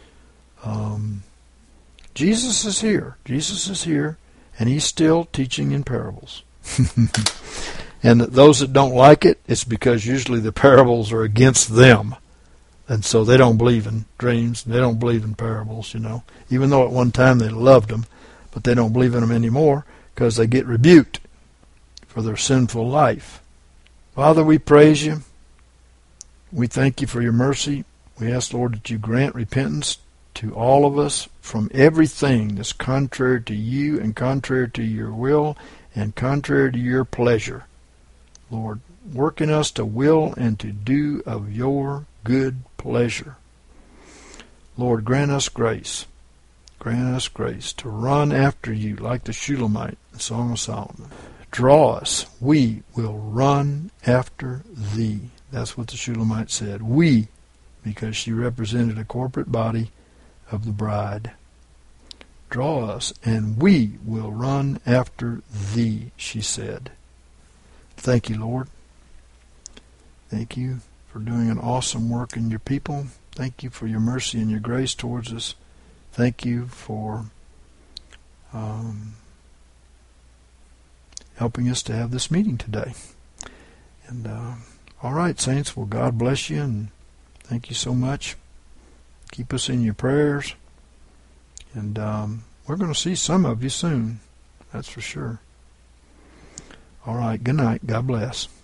Jesus is here. Jesus is here, and he's still teaching in parables. And those that don't like it, it's because usually the parables are against them. And so they don't believe in dreams. They don't believe in parables, Even though at one time they loved them, but they don't believe in them anymore because they get rebuked for their sinful life. Father, we praise you. We thank you for your mercy. We ask, Lord, that you grant repentance to all of us from everything that's contrary to you and contrary to your will and contrary to your pleasure. Lord, work in us to will and to do of your good pleasure. Lord, grant us grace. Grant us grace to run after you like the Shulamite, the Song of Solomon. Draw us. We will run after thee. That's what the Shulamite said. We, because she represented a corporate body of the bride. Draw us, and we will run after thee, she said. Thank you, Lord. Thank you for doing an awesome work in your people. Thank you for your mercy and your grace towards us. Thank you for helping us to have this meeting today. And All right, saints. Well, God bless you, and thank you so much. Keep us in your prayers. And we're going to see some of you soon. That's for sure. All right. Good night. God bless.